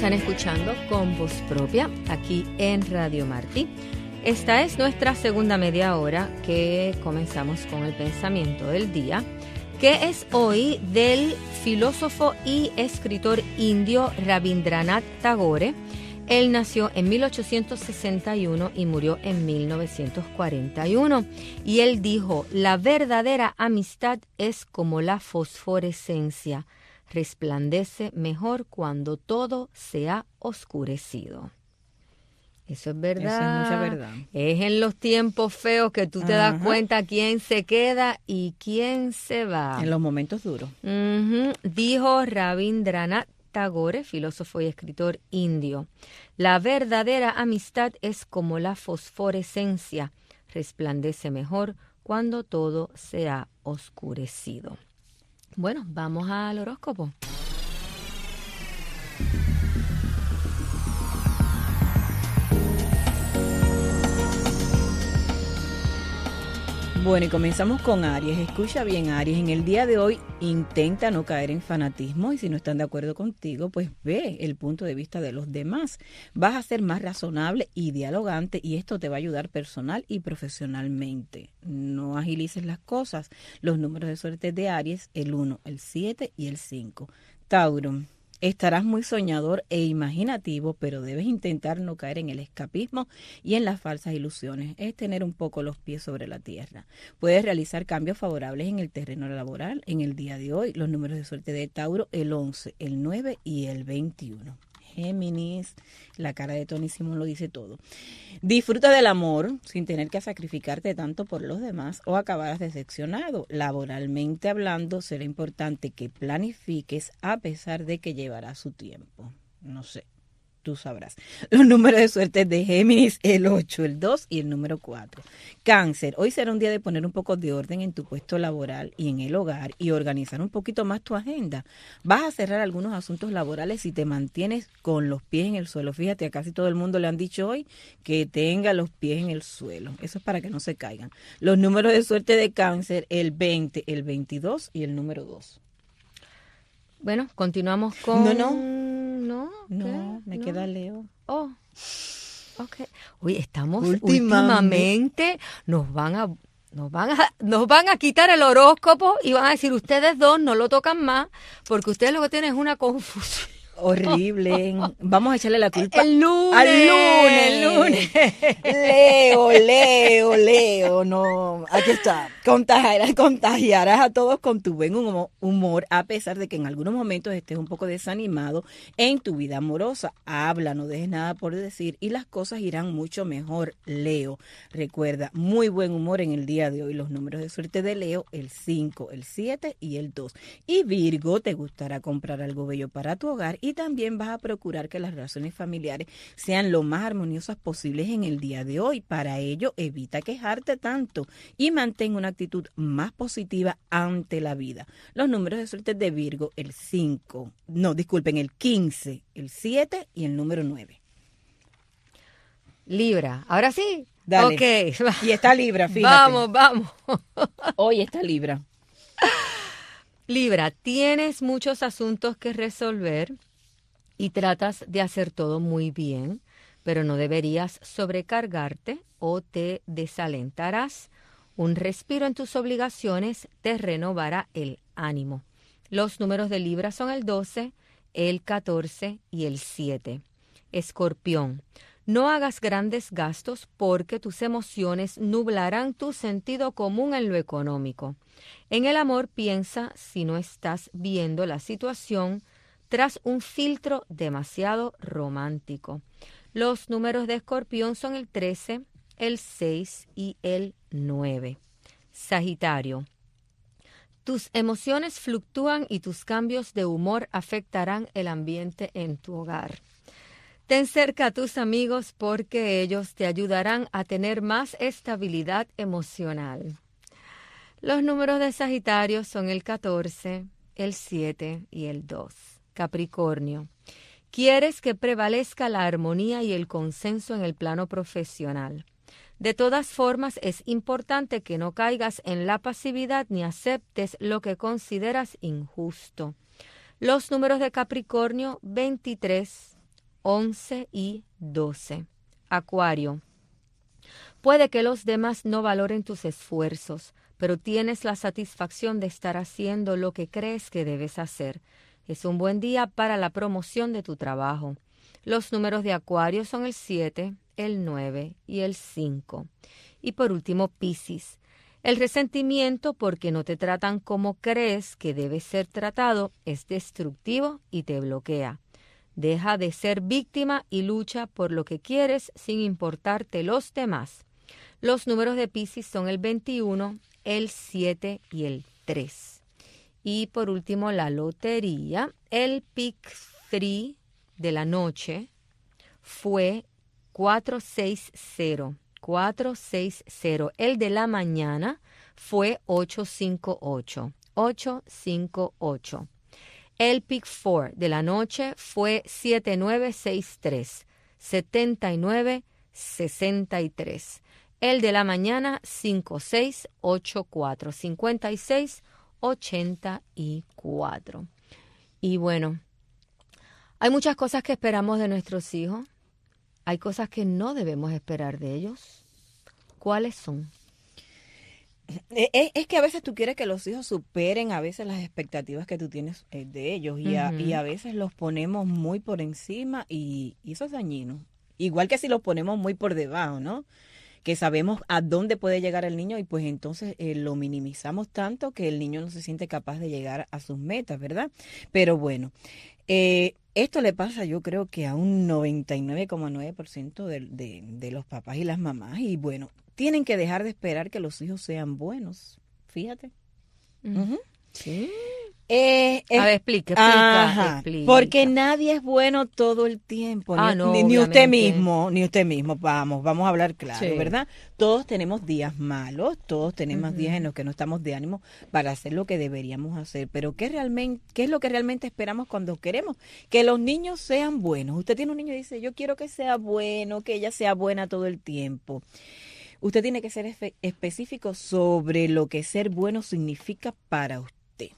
Están escuchando Con Voz Propia aquí en Radio Martí. Esta es nuestra segunda media hora que comenzamos con el pensamiento del día, que es hoy del filósofo y escritor indio Rabindranath Tagore. Él nació en 1861 y murió en 1941. Y él dijo, la verdadera amistad es como la fosforescencia, resplandece mejor cuando todo se ha oscurecido. Eso es verdad. Eso es mucha verdad. Es en los tiempos feos que tú te das cuenta quién se queda y quién se va. En los momentos duros. Dijo Rabindranath Tagore, filósofo y escritor indio. La verdadera amistad es como la fosforescencia, resplandece mejor cuando todo se ha oscurecido. Bueno, vamos al horóscopo. Bueno, y comenzamos con Aries. Escucha bien, Aries. En el día de hoy intenta no caer en fanatismo y si no están de acuerdo contigo, pues ve el punto de vista de los demás. Vas a ser más razonable y dialogante y esto te va a ayudar personal y profesionalmente. No agilices las cosas. Los números de suerte de Aries, el 1, el 7 y el 5. Tauro. Estarás muy soñador e imaginativo, pero debes intentar no caer en el escapismo y en las falsas ilusiones. Es tener un poco los pies sobre la tierra. Puedes realizar cambios favorables en el terreno laboral en el día de hoy. Los números de suerte de Tauro, el 11, el 9 y el 21. Géminis, la cara de Tony Simón lo dice todo. Disfruta del amor sin tener que sacrificarte tanto por los demás o acabarás decepcionado. Laboralmente hablando, será importante que planifiques a pesar de que llevará su tiempo. No sé, tú sabrás. Los números de suerte de Géminis, el 8, el 2 y el número 4. Cáncer, hoy será un día de poner un poco de orden en tu puesto laboral y en el hogar y organizar un poquito más tu agenda. Vas a cerrar algunos asuntos laborales si te mantienes con los pies en el suelo. Fíjate, a casi todo el mundo le han dicho hoy que tenga los pies en el suelo. Eso es para que no se caigan. Los números de suerte de Cáncer, el 20, el 22 y el número 2. Bueno, continuamos con... No, me queda Leo. Oh, ok. Oye, estamos últimamente nos van a quitar el horóscopo y van a decir, ustedes dos no lo tocan más porque ustedes lo que tienen es una confusión. Horrible. Vamos a echarle la culpa al lunes. Leo. No, aquí está. Contagiarás a todos con tu buen humor a pesar de que en algunos momentos estés un poco desanimado en tu vida amorosa. Habla, no dejes nada por decir y las cosas irán mucho mejor, Leo. Recuerda, muy buen humor en el día de hoy. Los números de suerte de Leo, el 5, el 7 y el 2. Y Virgo, te gustará comprar algo bello para tu hogar y también vas a procurar que las relaciones familiares sean lo más armoniosas posibles en el día de hoy. Para ello, evita quejarte tanto y mantén una actitud más positiva ante la vida. Los números de suerte de Virgo, el 15, el 7 y el número 9. Libra, ahora sí. Dale. Okay. Y está Libra, fíjate. Vamos. Hoy está Libra. Libra, tienes muchos asuntos que resolver y tratas de hacer todo muy bien, pero no deberías sobrecargarte o te desalentarás. Un respiro en tus obligaciones te renovará el ánimo. Los números de Libra son el 12, el 14 y el 7. Escorpión, no hagas grandes gastos porque tus emociones nublarán tu sentido común en lo económico. En el amor piensa si no estás viendo la situación tras un filtro demasiado romántico. Los números de Escorpión son el 13, el 6 y el 9. Sagitario, tus emociones fluctúan y tus cambios de humor afectarán el ambiente en tu hogar. Ten cerca a tus amigos porque ellos te ayudarán a tener más estabilidad emocional. Los números de Sagitario son el 14, el 7 y el 2. Capricornio, quieres que prevalezca la armonía y el consenso en el plano profesional. De todas formas, es importante que no caigas en la pasividad ni aceptes lo que consideras injusto. Los números de Capricornio, 23, 11 y 12. Acuario. Puede que los demás no valoren tus esfuerzos, pero tienes la satisfacción de estar haciendo lo que crees que debes hacer. Es un buen día para la promoción de tu trabajo. Los números de Acuario son el 7, el 9 y el 5. Y por último, Piscis. El resentimiento porque no te tratan como crees que debes ser tratado es destructivo y te bloquea. Deja de ser víctima y lucha por lo que quieres sin importarte los demás. Los números de Piscis son el 21, el 7 y el 3. Y por último, la lotería. El pick 3 de la noche fue 460. 460. El de la mañana fue 858. 858. El pick 4 de la noche fue 7963. 7963. El de la mañana 5684. 5684. Y bueno, hay muchas cosas que esperamos de nuestros hijos. Hay cosas que no debemos esperar de ellos. ¿Cuáles son? Es que a veces tú quieres que los hijos superen a veces las expectativas que tú tienes de ellos y a veces los ponemos muy por encima y eso es dañino. Igual que si los ponemos muy por debajo, ¿no? Que sabemos a dónde puede llegar el niño y pues entonces lo minimizamos tanto que el niño no se siente capaz de llegar a sus metas, ¿verdad? Pero bueno, esto le pasa yo creo que a un 99,9% de los papás y las mamás y bueno, tienen que dejar de esperar que los hijos sean buenos, fíjate. Sí. A ver, explica. Porque nadie es bueno todo el tiempo, ni usted mismo, vamos a hablar claro, sí. ¿Verdad? Todos tenemos días malos, todos tenemos días en los que no estamos de ánimo para hacer lo que deberíamos hacer, pero ¿qué es lo que realmente esperamos cuando queremos? Que los niños sean buenos. Usted tiene un niño y dice, yo quiero que sea bueno, que ella sea buena todo el tiempo. Usted tiene que ser específico sobre lo que ser bueno significa para usted.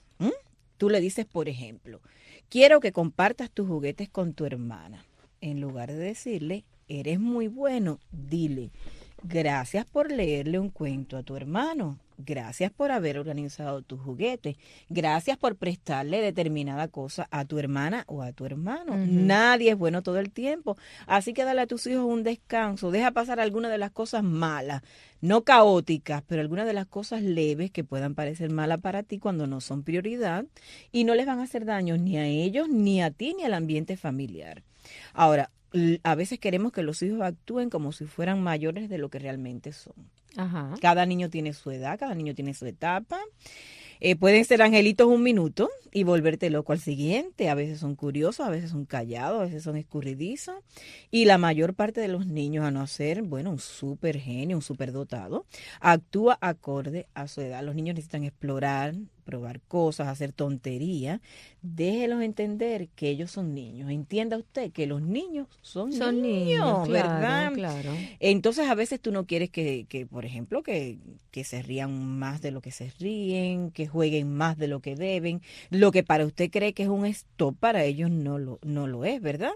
Tú le dices, por ejemplo, quiero que compartas tus juguetes con tu hermana. En lugar de decirle, eres muy bueno, dile, gracias por leerle un cuento a tu hermano. Gracias por haber organizado tus juguetes. Gracias por prestarle determinada cosa a tu hermana o a tu hermano. Nadie es bueno todo el tiempo. Así que dale a tus hijos un descanso. Deja pasar algunas de las cosas malas, no caóticas, pero algunas de las cosas leves que puedan parecer malas para ti cuando no son prioridad y no les van a hacer daño ni a ellos, ni a ti, ni al ambiente familiar. Ahora, a veces queremos que los hijos actúen como si fueran mayores de lo que realmente son. Ajá. Cada niño tiene su edad, cada niño tiene su etapa. Pueden ser angelitos un minuto y volverte loco al siguiente. A veces son curiosos, a veces son callados, a veces son escurridizos. Y la mayor parte de los niños, a no ser, bueno, un súper genio, un súper dotado, actúa acorde a su edad. Los niños necesitan explorar, probar cosas, hacer tonterías. Déjelos entender que ellos son niños. Entienda usted que los niños son niños, ¿verdad? Claro. Entonces, a veces tú no quieres que por ejemplo, que se rían más de lo que se ríen, que jueguen más de lo que deben. Lo que para usted cree que es un stop, para ellos no lo es, ¿verdad?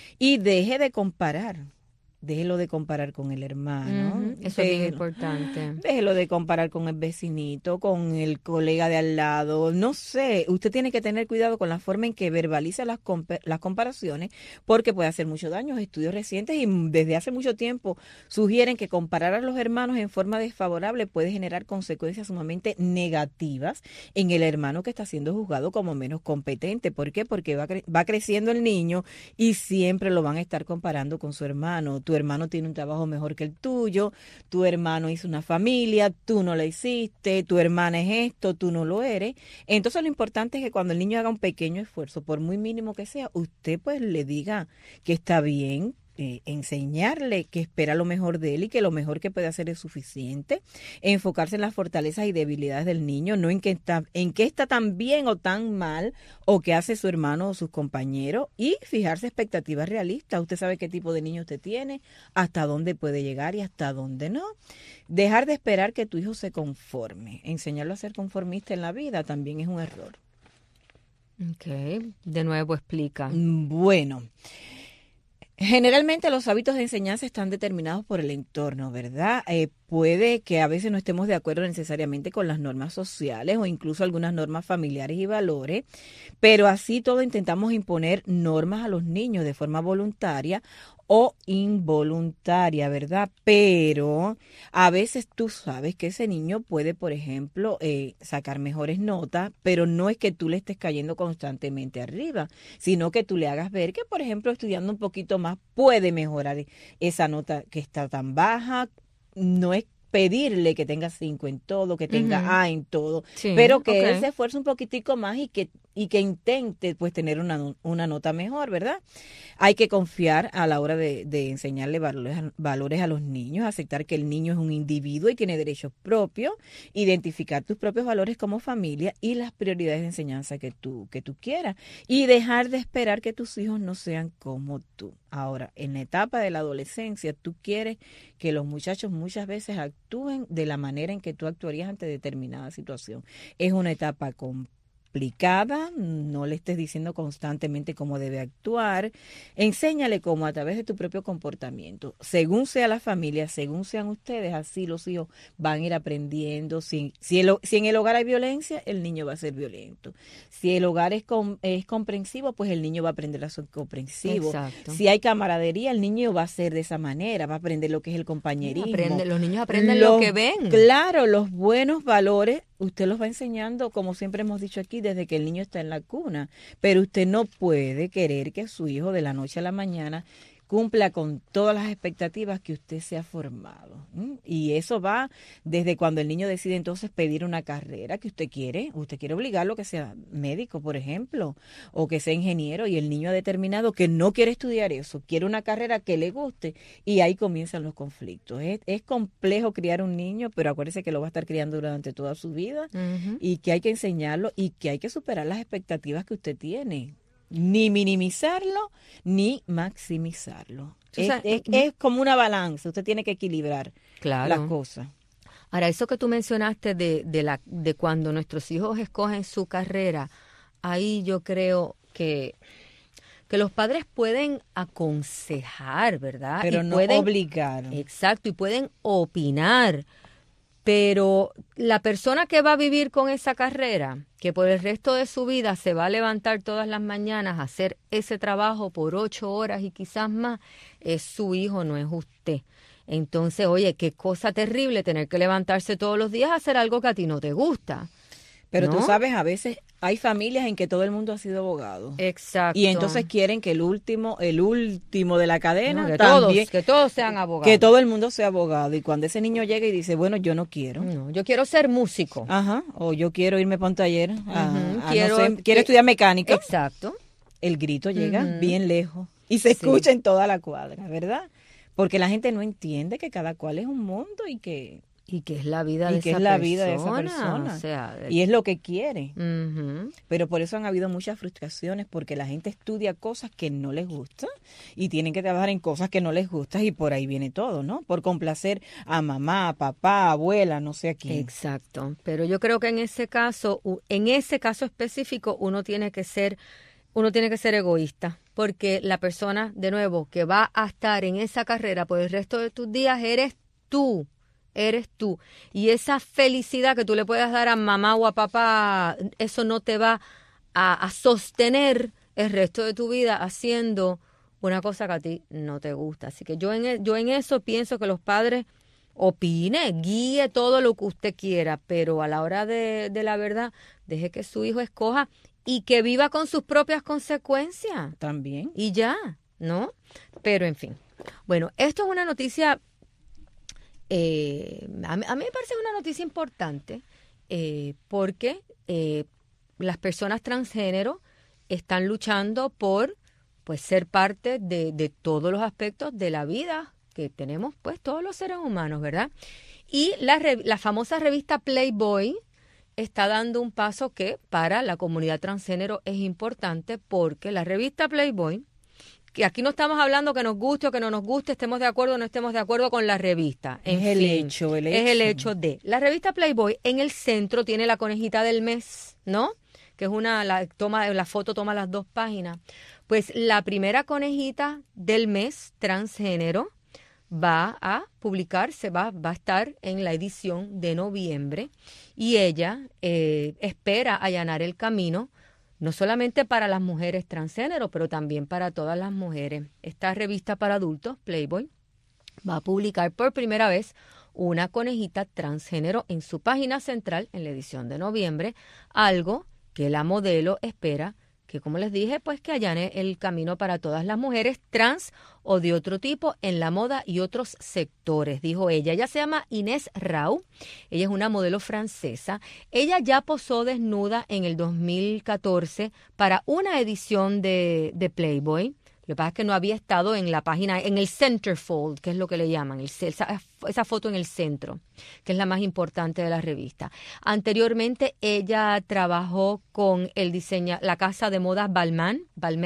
Y deje de comparar. Déjelo de comparar con el hermano. Eso es bien importante. Déjelo de comparar con el vecinito, con el colega de al lado. No sé, usted tiene que tener cuidado con la forma en que verbaliza las comparaciones porque puede hacer mucho daño. Estudios recientes y desde hace mucho tiempo sugieren que comparar a los hermanos en forma desfavorable puede generar consecuencias sumamente negativas en el hermano que está siendo juzgado como menos competente. ¿Por qué? Porque va creciendo el niño y siempre lo van a estar comparando con su hermano. Tu hermano tiene un trabajo mejor que el tuyo, tu hermano hizo una familia, tú no la hiciste, tu hermana es esto, tú no lo eres. Entonces lo importante es que cuando el niño haga un pequeño esfuerzo, por muy mínimo que sea, usted pues le diga que está bien, enseñarle que espera lo mejor de él y que lo mejor que puede hacer es suficiente, enfocarse en las fortalezas y debilidades del niño, no en qué está tan bien o tan mal o qué hace su hermano o sus compañeros, y fijarse expectativas realistas. Usted sabe qué tipo de niño usted tiene, hasta dónde puede llegar y hasta dónde no. Dejar de esperar que tu hijo se conforme, enseñarlo a ser conformista en la vida también es un error. Ok, de nuevo explica. Bueno, Generalmente los hábitos de enseñanza están determinados por el entorno, ¿verdad? Puede que a veces no estemos de acuerdo necesariamente con las normas sociales o incluso algunas normas familiares y valores, pero así todo intentamos imponer normas a los niños de forma voluntaria o involuntaria, ¿verdad? Pero a veces tú sabes que ese niño puede, por ejemplo, sacar mejores notas, pero no es que tú le estés cayendo constantemente arriba, sino que tú le hagas ver que, por ejemplo, estudiando un poquito más puede mejorar esa nota que está tan baja. No es pedirle que tenga 5 en todo, que tenga A en todo, Sí, pero que ok. él se esfuerce un poquitico más y que intente pues tener una nota mejor, ¿verdad? Hay que confiar a la hora de enseñarle valores a los niños, aceptar que el niño es un individuo y tiene derechos propios, identificar tus propios valores como familia y las prioridades de enseñanza que tú quieras y dejar de esperar que tus hijos no sean como tú. Ahora, en la etapa de la adolescencia, tú quieres que los muchachos muchas veces actúen de la manera en que tú actuarías ante determinada situación. Es una etapa complicada, no le estés diciendo constantemente cómo debe actuar, enséñale cómo a través de tu propio comportamiento, según sea la familia, según sean ustedes, así los hijos van a ir aprendiendo. Si en el hogar hay violencia, el niño va a ser violento. Si el hogar es comprensivo, pues el niño va a aprender a ser comprensivo. Exacto. Si hay camaradería, el niño va a ser de esa manera, va a aprender lo que es el compañerismo. Los niños aprenden lo que ven. Claro, los buenos valores usted los va enseñando, como siempre hemos dicho aquí, desde que el niño está en la cuna. Pero usted no puede querer que su hijo de la noche a la mañana cumpla con todas las expectativas que usted se ha formado. Y eso va desde cuando el niño decide entonces pedir una carrera que usted quiere obligarlo a que sea médico, por ejemplo, o que sea ingeniero, y el niño ha determinado que no quiere estudiar eso, quiere una carrera que le guste, y ahí comienzan los conflictos. Es complejo criar un niño, pero acuérdese que lo va a estar criando durante toda su vida y que hay que enseñarlo y que hay que superar las expectativas que usted tiene. Ni minimizarlo, ni maximizarlo. O sea, Es como una balanza, usted tiene que equilibrar Claro. las cosas. Ahora, eso que tú mencionaste de cuando nuestros hijos escogen su carrera, ahí yo creo que los padres pueden aconsejar, ¿verdad? Pero Y no pueden obligar. Exacto, y pueden opinar. Pero la persona que va a vivir con esa carrera, que por el resto de su vida se va a levantar todas las mañanas a hacer ese trabajo por 8 horas y quizás más, es su hijo, no es usted. Entonces, oye, qué cosa terrible tener que levantarse todos los días a hacer algo que a ti no te gusta. Pero ¿no? tú sabes, a veces hay familias en que todo el mundo ha sido abogado. Exacto. Y entonces quieren que el último de la cadena, No, también, que todos sean abogados. que todo el mundo sea abogado. Y cuando ese niño llega y dice, bueno, yo no quiero. No, yo quiero ser músico. Ajá. O yo quiero irme para un taller. Quiero Estudiar mecánica. Exacto. El grito llega bien lejos. Y se escucha en toda la cuadra, ¿verdad? Porque la gente no entiende que cada cual es un mundo y que es la vida de esa persona. O sea, y es lo que quiere. Ujú. Pero por eso han habido muchas frustraciones, porque la gente estudia cosas que no les gustan y tienen que trabajar en cosas que no les gustan, y por ahí viene todo, ¿no? Por complacer a mamá, papá, abuela, no sé a quién. Exacto. Pero yo creo que en ese caso específico, uno tiene que ser egoísta, porque la persona, de nuevo, que va a estar en esa carrera por el resto de tus días eres tú. Y esa felicidad que tú le puedas dar a mamá o a papá, eso no te va a sostener el resto de tu vida haciendo una cosa que a ti no te gusta. Así que yo en eso pienso que los padres opine, guíe todo lo que usted quiera, pero a la hora de la verdad, deje que su hijo escoja y que viva con sus propias consecuencias. También. Y ya, ¿no? Pero en fin. Bueno, esto es una noticia... a mí me parece una noticia importante porque las personas transgénero están luchando por pues ser parte de todos los aspectos de la vida que tenemos pues todos los seres humanos, ¿verdad? Y la famosa revista Playboy está dando un paso que para la comunidad transgénero es importante, porque la revista Playboy, que aquí no estamos hablando que nos guste o que no nos guste, estemos de acuerdo o no estemos de acuerdo con la revista. Es el hecho de. La revista Playboy en el centro tiene la conejita del mes, ¿no? Que es la foto toma las 2 páginas. Pues la primera conejita del mes transgénero va a publicarse, va a estar en la edición de noviembre y ella espera allanar el camino no solamente para las mujeres transgénero, pero también para todas las mujeres. Esta revista para adultos, Playboy, va a publicar por primera vez una conejita transgénero en su página central en la edición de noviembre, algo que la modelo espera que, como les dije, pues que allane el camino para todas las mujeres trans o de otro tipo en la moda y otros sectores, dijo ella. Ella se llama Inés Rau, ella es una modelo francesa. Ella ya posó desnuda en el 2014 para una edición de Playboy. Lo que pasa es que no había estado en la página, en el centerfold, que es lo que le llaman, esa foto en el centro, que es la más importante de la revista. Anteriormente, ella trabajó con la casa de moda Balmain,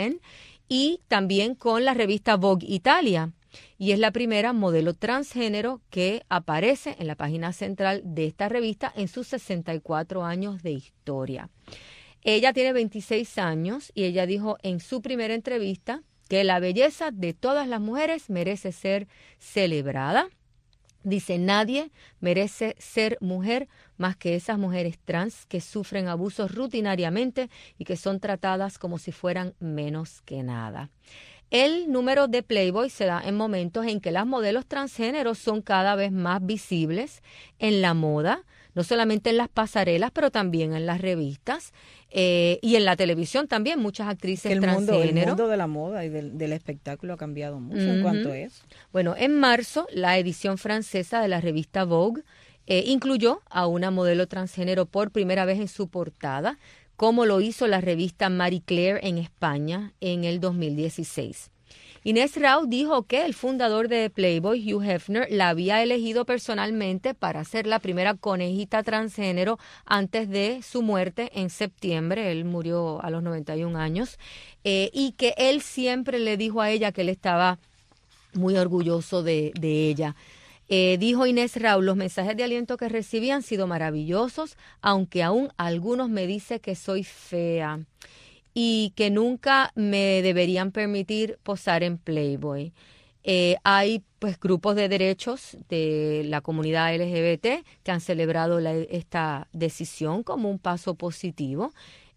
y también con la revista Vogue Italia. Y es la primera modelo transgénero que aparece en la página central de esta revista en sus 64 años de historia. Ella tiene 26 años y ella dijo en su primera entrevista que la belleza de todas las mujeres merece ser celebrada. Dice, nadie merece ser mujer más que esas mujeres trans que sufren abusos rutinariamente y que son tratadas como si fueran menos que nada. El número de Playboy se da en momentos en que las modelos transgéneros son cada vez más visibles en la moda, no solamente en las pasarelas, pero también en las revistas y en la televisión también. Muchas actrices transgénero. El mundo de la moda y del espectáculo ha cambiado mucho en cuanto a eso. Bueno, en marzo, la edición francesa de la revista Vogue incluyó a una modelo transgénero por primera vez en su portada, como lo hizo la revista Marie Claire en España en el 2016. Inés Rau dijo que el fundador de Playboy, Hugh Hefner, la había elegido personalmente para ser la primera conejita transgénero antes de su muerte en septiembre. Él murió a los 91 años y que él siempre le dijo a ella que él estaba muy orgulloso de ella. Dijo Inés Rau, los mensajes de aliento que recibí han sido maravillosos, aunque aún algunos me dicen que soy fea y que nunca me deberían permitir posar en Playboy. Hay pues grupos de derechos de la comunidad LGBT que han celebrado esta decisión como un paso positivo.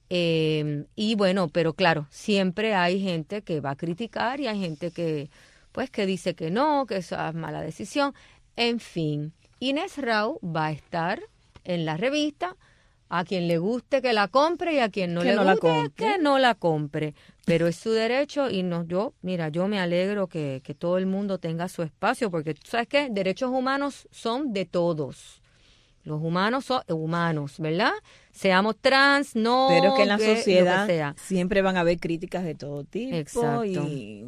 Y bueno, pero claro, siempre hay gente que va a criticar y hay gente que dice que no, que eso es mala decisión. En fin, Inés Rau va a estar en la revista. A quien le guste que la compre y a quien no le guste que no la compre. Pero es su derecho y yo me alegro que todo el mundo tenga su espacio porque, ¿sabes qué? Derechos humanos son de todos. Los humanos son humanos, ¿verdad? Seamos trans, no. Pero que en la sociedad lo que sea. Siempre van a haber críticas de todo tipo. Exacto.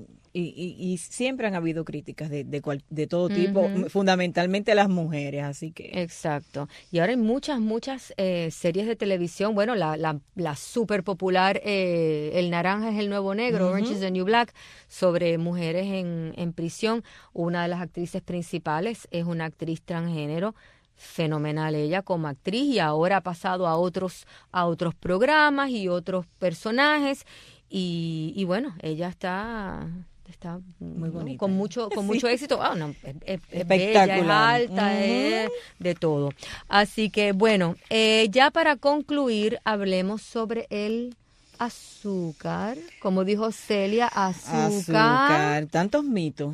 Y siempre han habido críticas de todo tipo, fundamentalmente las mujeres, así que... Exacto. Y ahora hay muchas series de televisión. Bueno, la súper popular El Naranja es el Nuevo Negro, Orange is the New Black, sobre mujeres en prisión. Una de las actrices principales es una actriz transgénero, fenomenal ella como actriz, y ahora ha pasado a otros programas y otros personajes. Y bueno, ella está muy bonita, con mucho éxito. Es bella, es alta, es de todo. Así que bueno, ya para concluir, hablemos sobre el azúcar. Como dijo Celia, azúcar. Tantos mitos.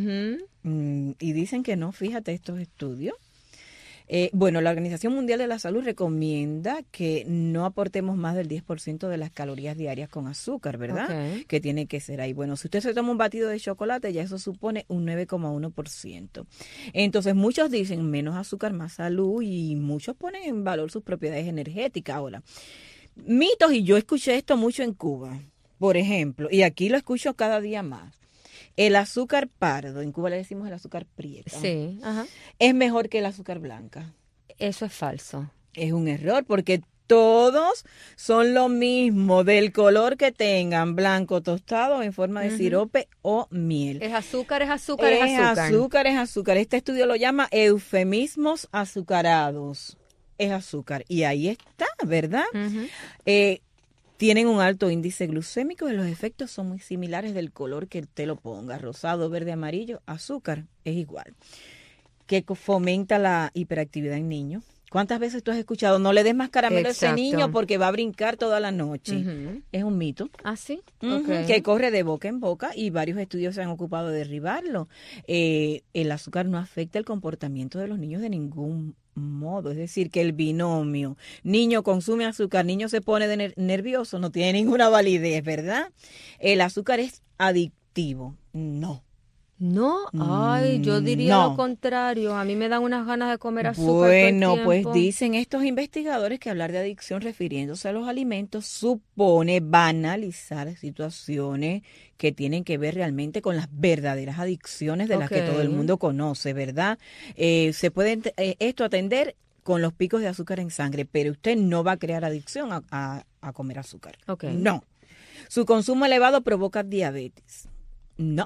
Y dicen que no, fíjate estos estudios. Bueno, la Organización Mundial de la Salud recomienda que no aportemos más del 10% de las calorías diarias con azúcar, ¿verdad? Okay. Que tiene que ser ahí. Bueno, si usted se toma un batido de chocolate, ya eso supone un 9,1%. Entonces, muchos dicen menos azúcar, más salud, y muchos ponen en valor sus propiedades energéticas. Ahora, mitos, y yo escuché esto mucho en Cuba, por ejemplo, y aquí lo escucho cada día más. El azúcar pardo, en Cuba le decimos el azúcar prieto, sí, es mejor que el azúcar blanca. Eso es falso. Es un error porque todos son lo mismo, del color que tengan, blanco, tostado, en forma de sirope o miel. Es azúcar, es azúcar, es azúcar. Azúcar es azúcar. Este estudio lo llama eufemismos azucarados. Es azúcar. Y ahí está, ¿verdad? tienen un alto índice glucémico y los efectos son muy similares del color que te lo ponga, rosado, verde, amarillo, azúcar, es igual. Que fomenta la hiperactividad en niños. ¿Cuántas veces tú has escuchado, no le des más caramelo a ese niño porque va a brincar toda la noche? Es un mito. ¿Ah, sí? Que corre de boca en boca y varios estudios se han ocupado de derribarlo. El azúcar no afecta el comportamiento de los niños de ningún modo. Es decir, que el binomio niño consume azúcar, niño se pone nervioso, no tiene ninguna validez, ¿verdad? El azúcar es adictivo. No. No, ay, yo diría lo contrario. A mí me dan unas ganas de comer azúcar. Bueno, todo el pues tiempo. dicen estos investigadores que hablar de adicción refiriéndose a los alimentos supone banalizar situaciones que tienen que ver realmente con las verdaderas adicciones de las que todo el mundo conoce, ¿verdad? Se puede esto atender con los picos de azúcar en sangre, pero usted no va a crear adicción a comer azúcar. No. Su consumo elevado provoca diabetes. No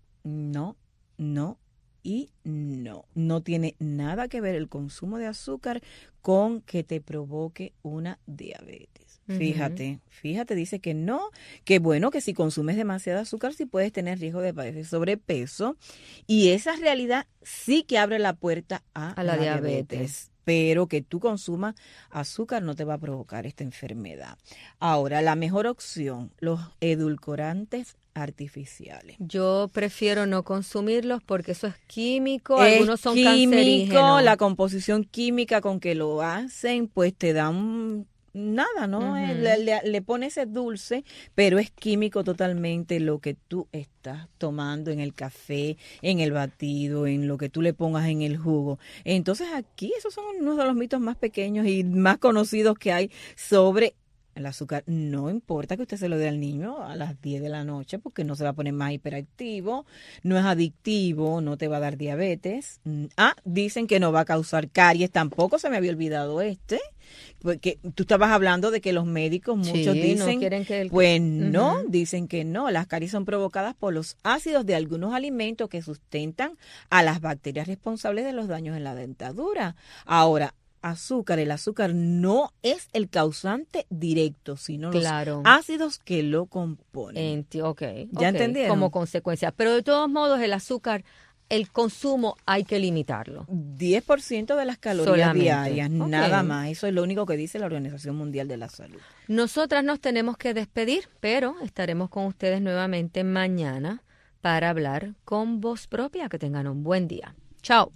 y no. No tiene nada que ver el consumo de azúcar con que te provoque una diabetes. Fíjate, dice que no, que bueno, que si consumes demasiado azúcar sí puedes tener riesgo de padecer sobrepeso y esa realidad sí que abre la puerta a la diabetes. Pero que tú consumas azúcar no te va a provocar esta enfermedad. Ahora, la mejor opción, los edulcorantes artificiales. Yo prefiero no consumirlos porque eso es químico, es algunos son químico, cancerígenos. La composición química con que lo hacen, pues te dan nada, ¿no? Le pone ese dulce, pero es químico totalmente lo que tú estás tomando en el café, en el batido, en lo que tú le pongas en el jugo. Entonces aquí esos son uno de los mitos más pequeños y más conocidos que hay sobre el azúcar. No importa que usted se lo dé al niño a las 10 de la noche porque no se va a poner más hiperactivo, no es adictivo, no te va a dar diabetes. Dicen que no va a causar caries, tampoco se me había olvidado porque tú estabas hablando de que los médicos, muchos dicen, no quieren que pues no, dicen que no, las caries son provocadas por los ácidos de algunos alimentos que sustentan a las bacterias responsables de los daños en la dentadura. Ahora, el azúcar no es el causante directo, sino los ácidos que lo componen. ¿Ya entendieron? Como consecuencia. Pero de todos modos, el azúcar, el consumo hay que limitarlo. 10% de las calorías diarias, nada más. Eso es lo único que dice la Organización Mundial de la Salud. Nosotras nos tenemos que despedir, pero estaremos con ustedes nuevamente mañana para hablar con voz propia. Que tengan un buen día. Chao.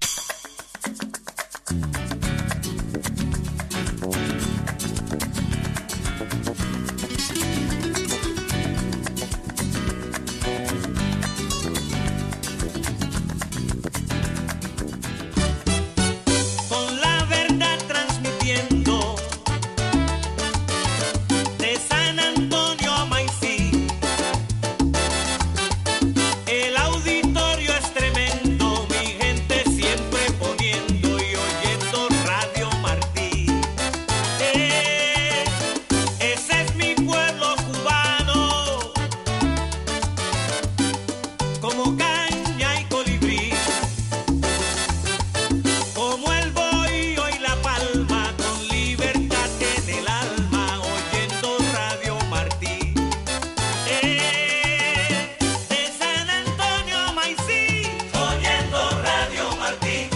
El auditorio es tremendo, mi gente siempre poniendo y oyendo Radio Martí. Ese es mi pueblo cubano, como caña y colibrí, como el bohío y la palma, con libertad en el alma, oyendo Radio Martí. De San Antonio a Maicí, oyendo Radio Martí.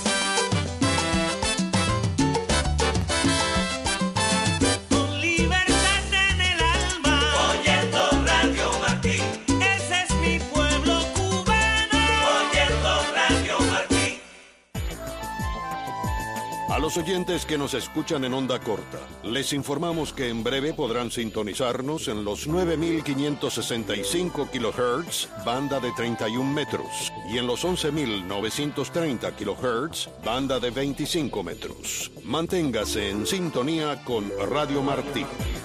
Con libertad en el alma, oyendo Radio Martí. Ese es mi pueblo cubano, oyendo Radio Martí. A los oyentes que nos escuchan en onda corta, les informamos que en breve podrán sintonizarnos en los 9.565 kHz, banda de 31 metros, y en los 11.930 kHz, banda de 25 metros. Manténgase en sintonía con Radio Martí.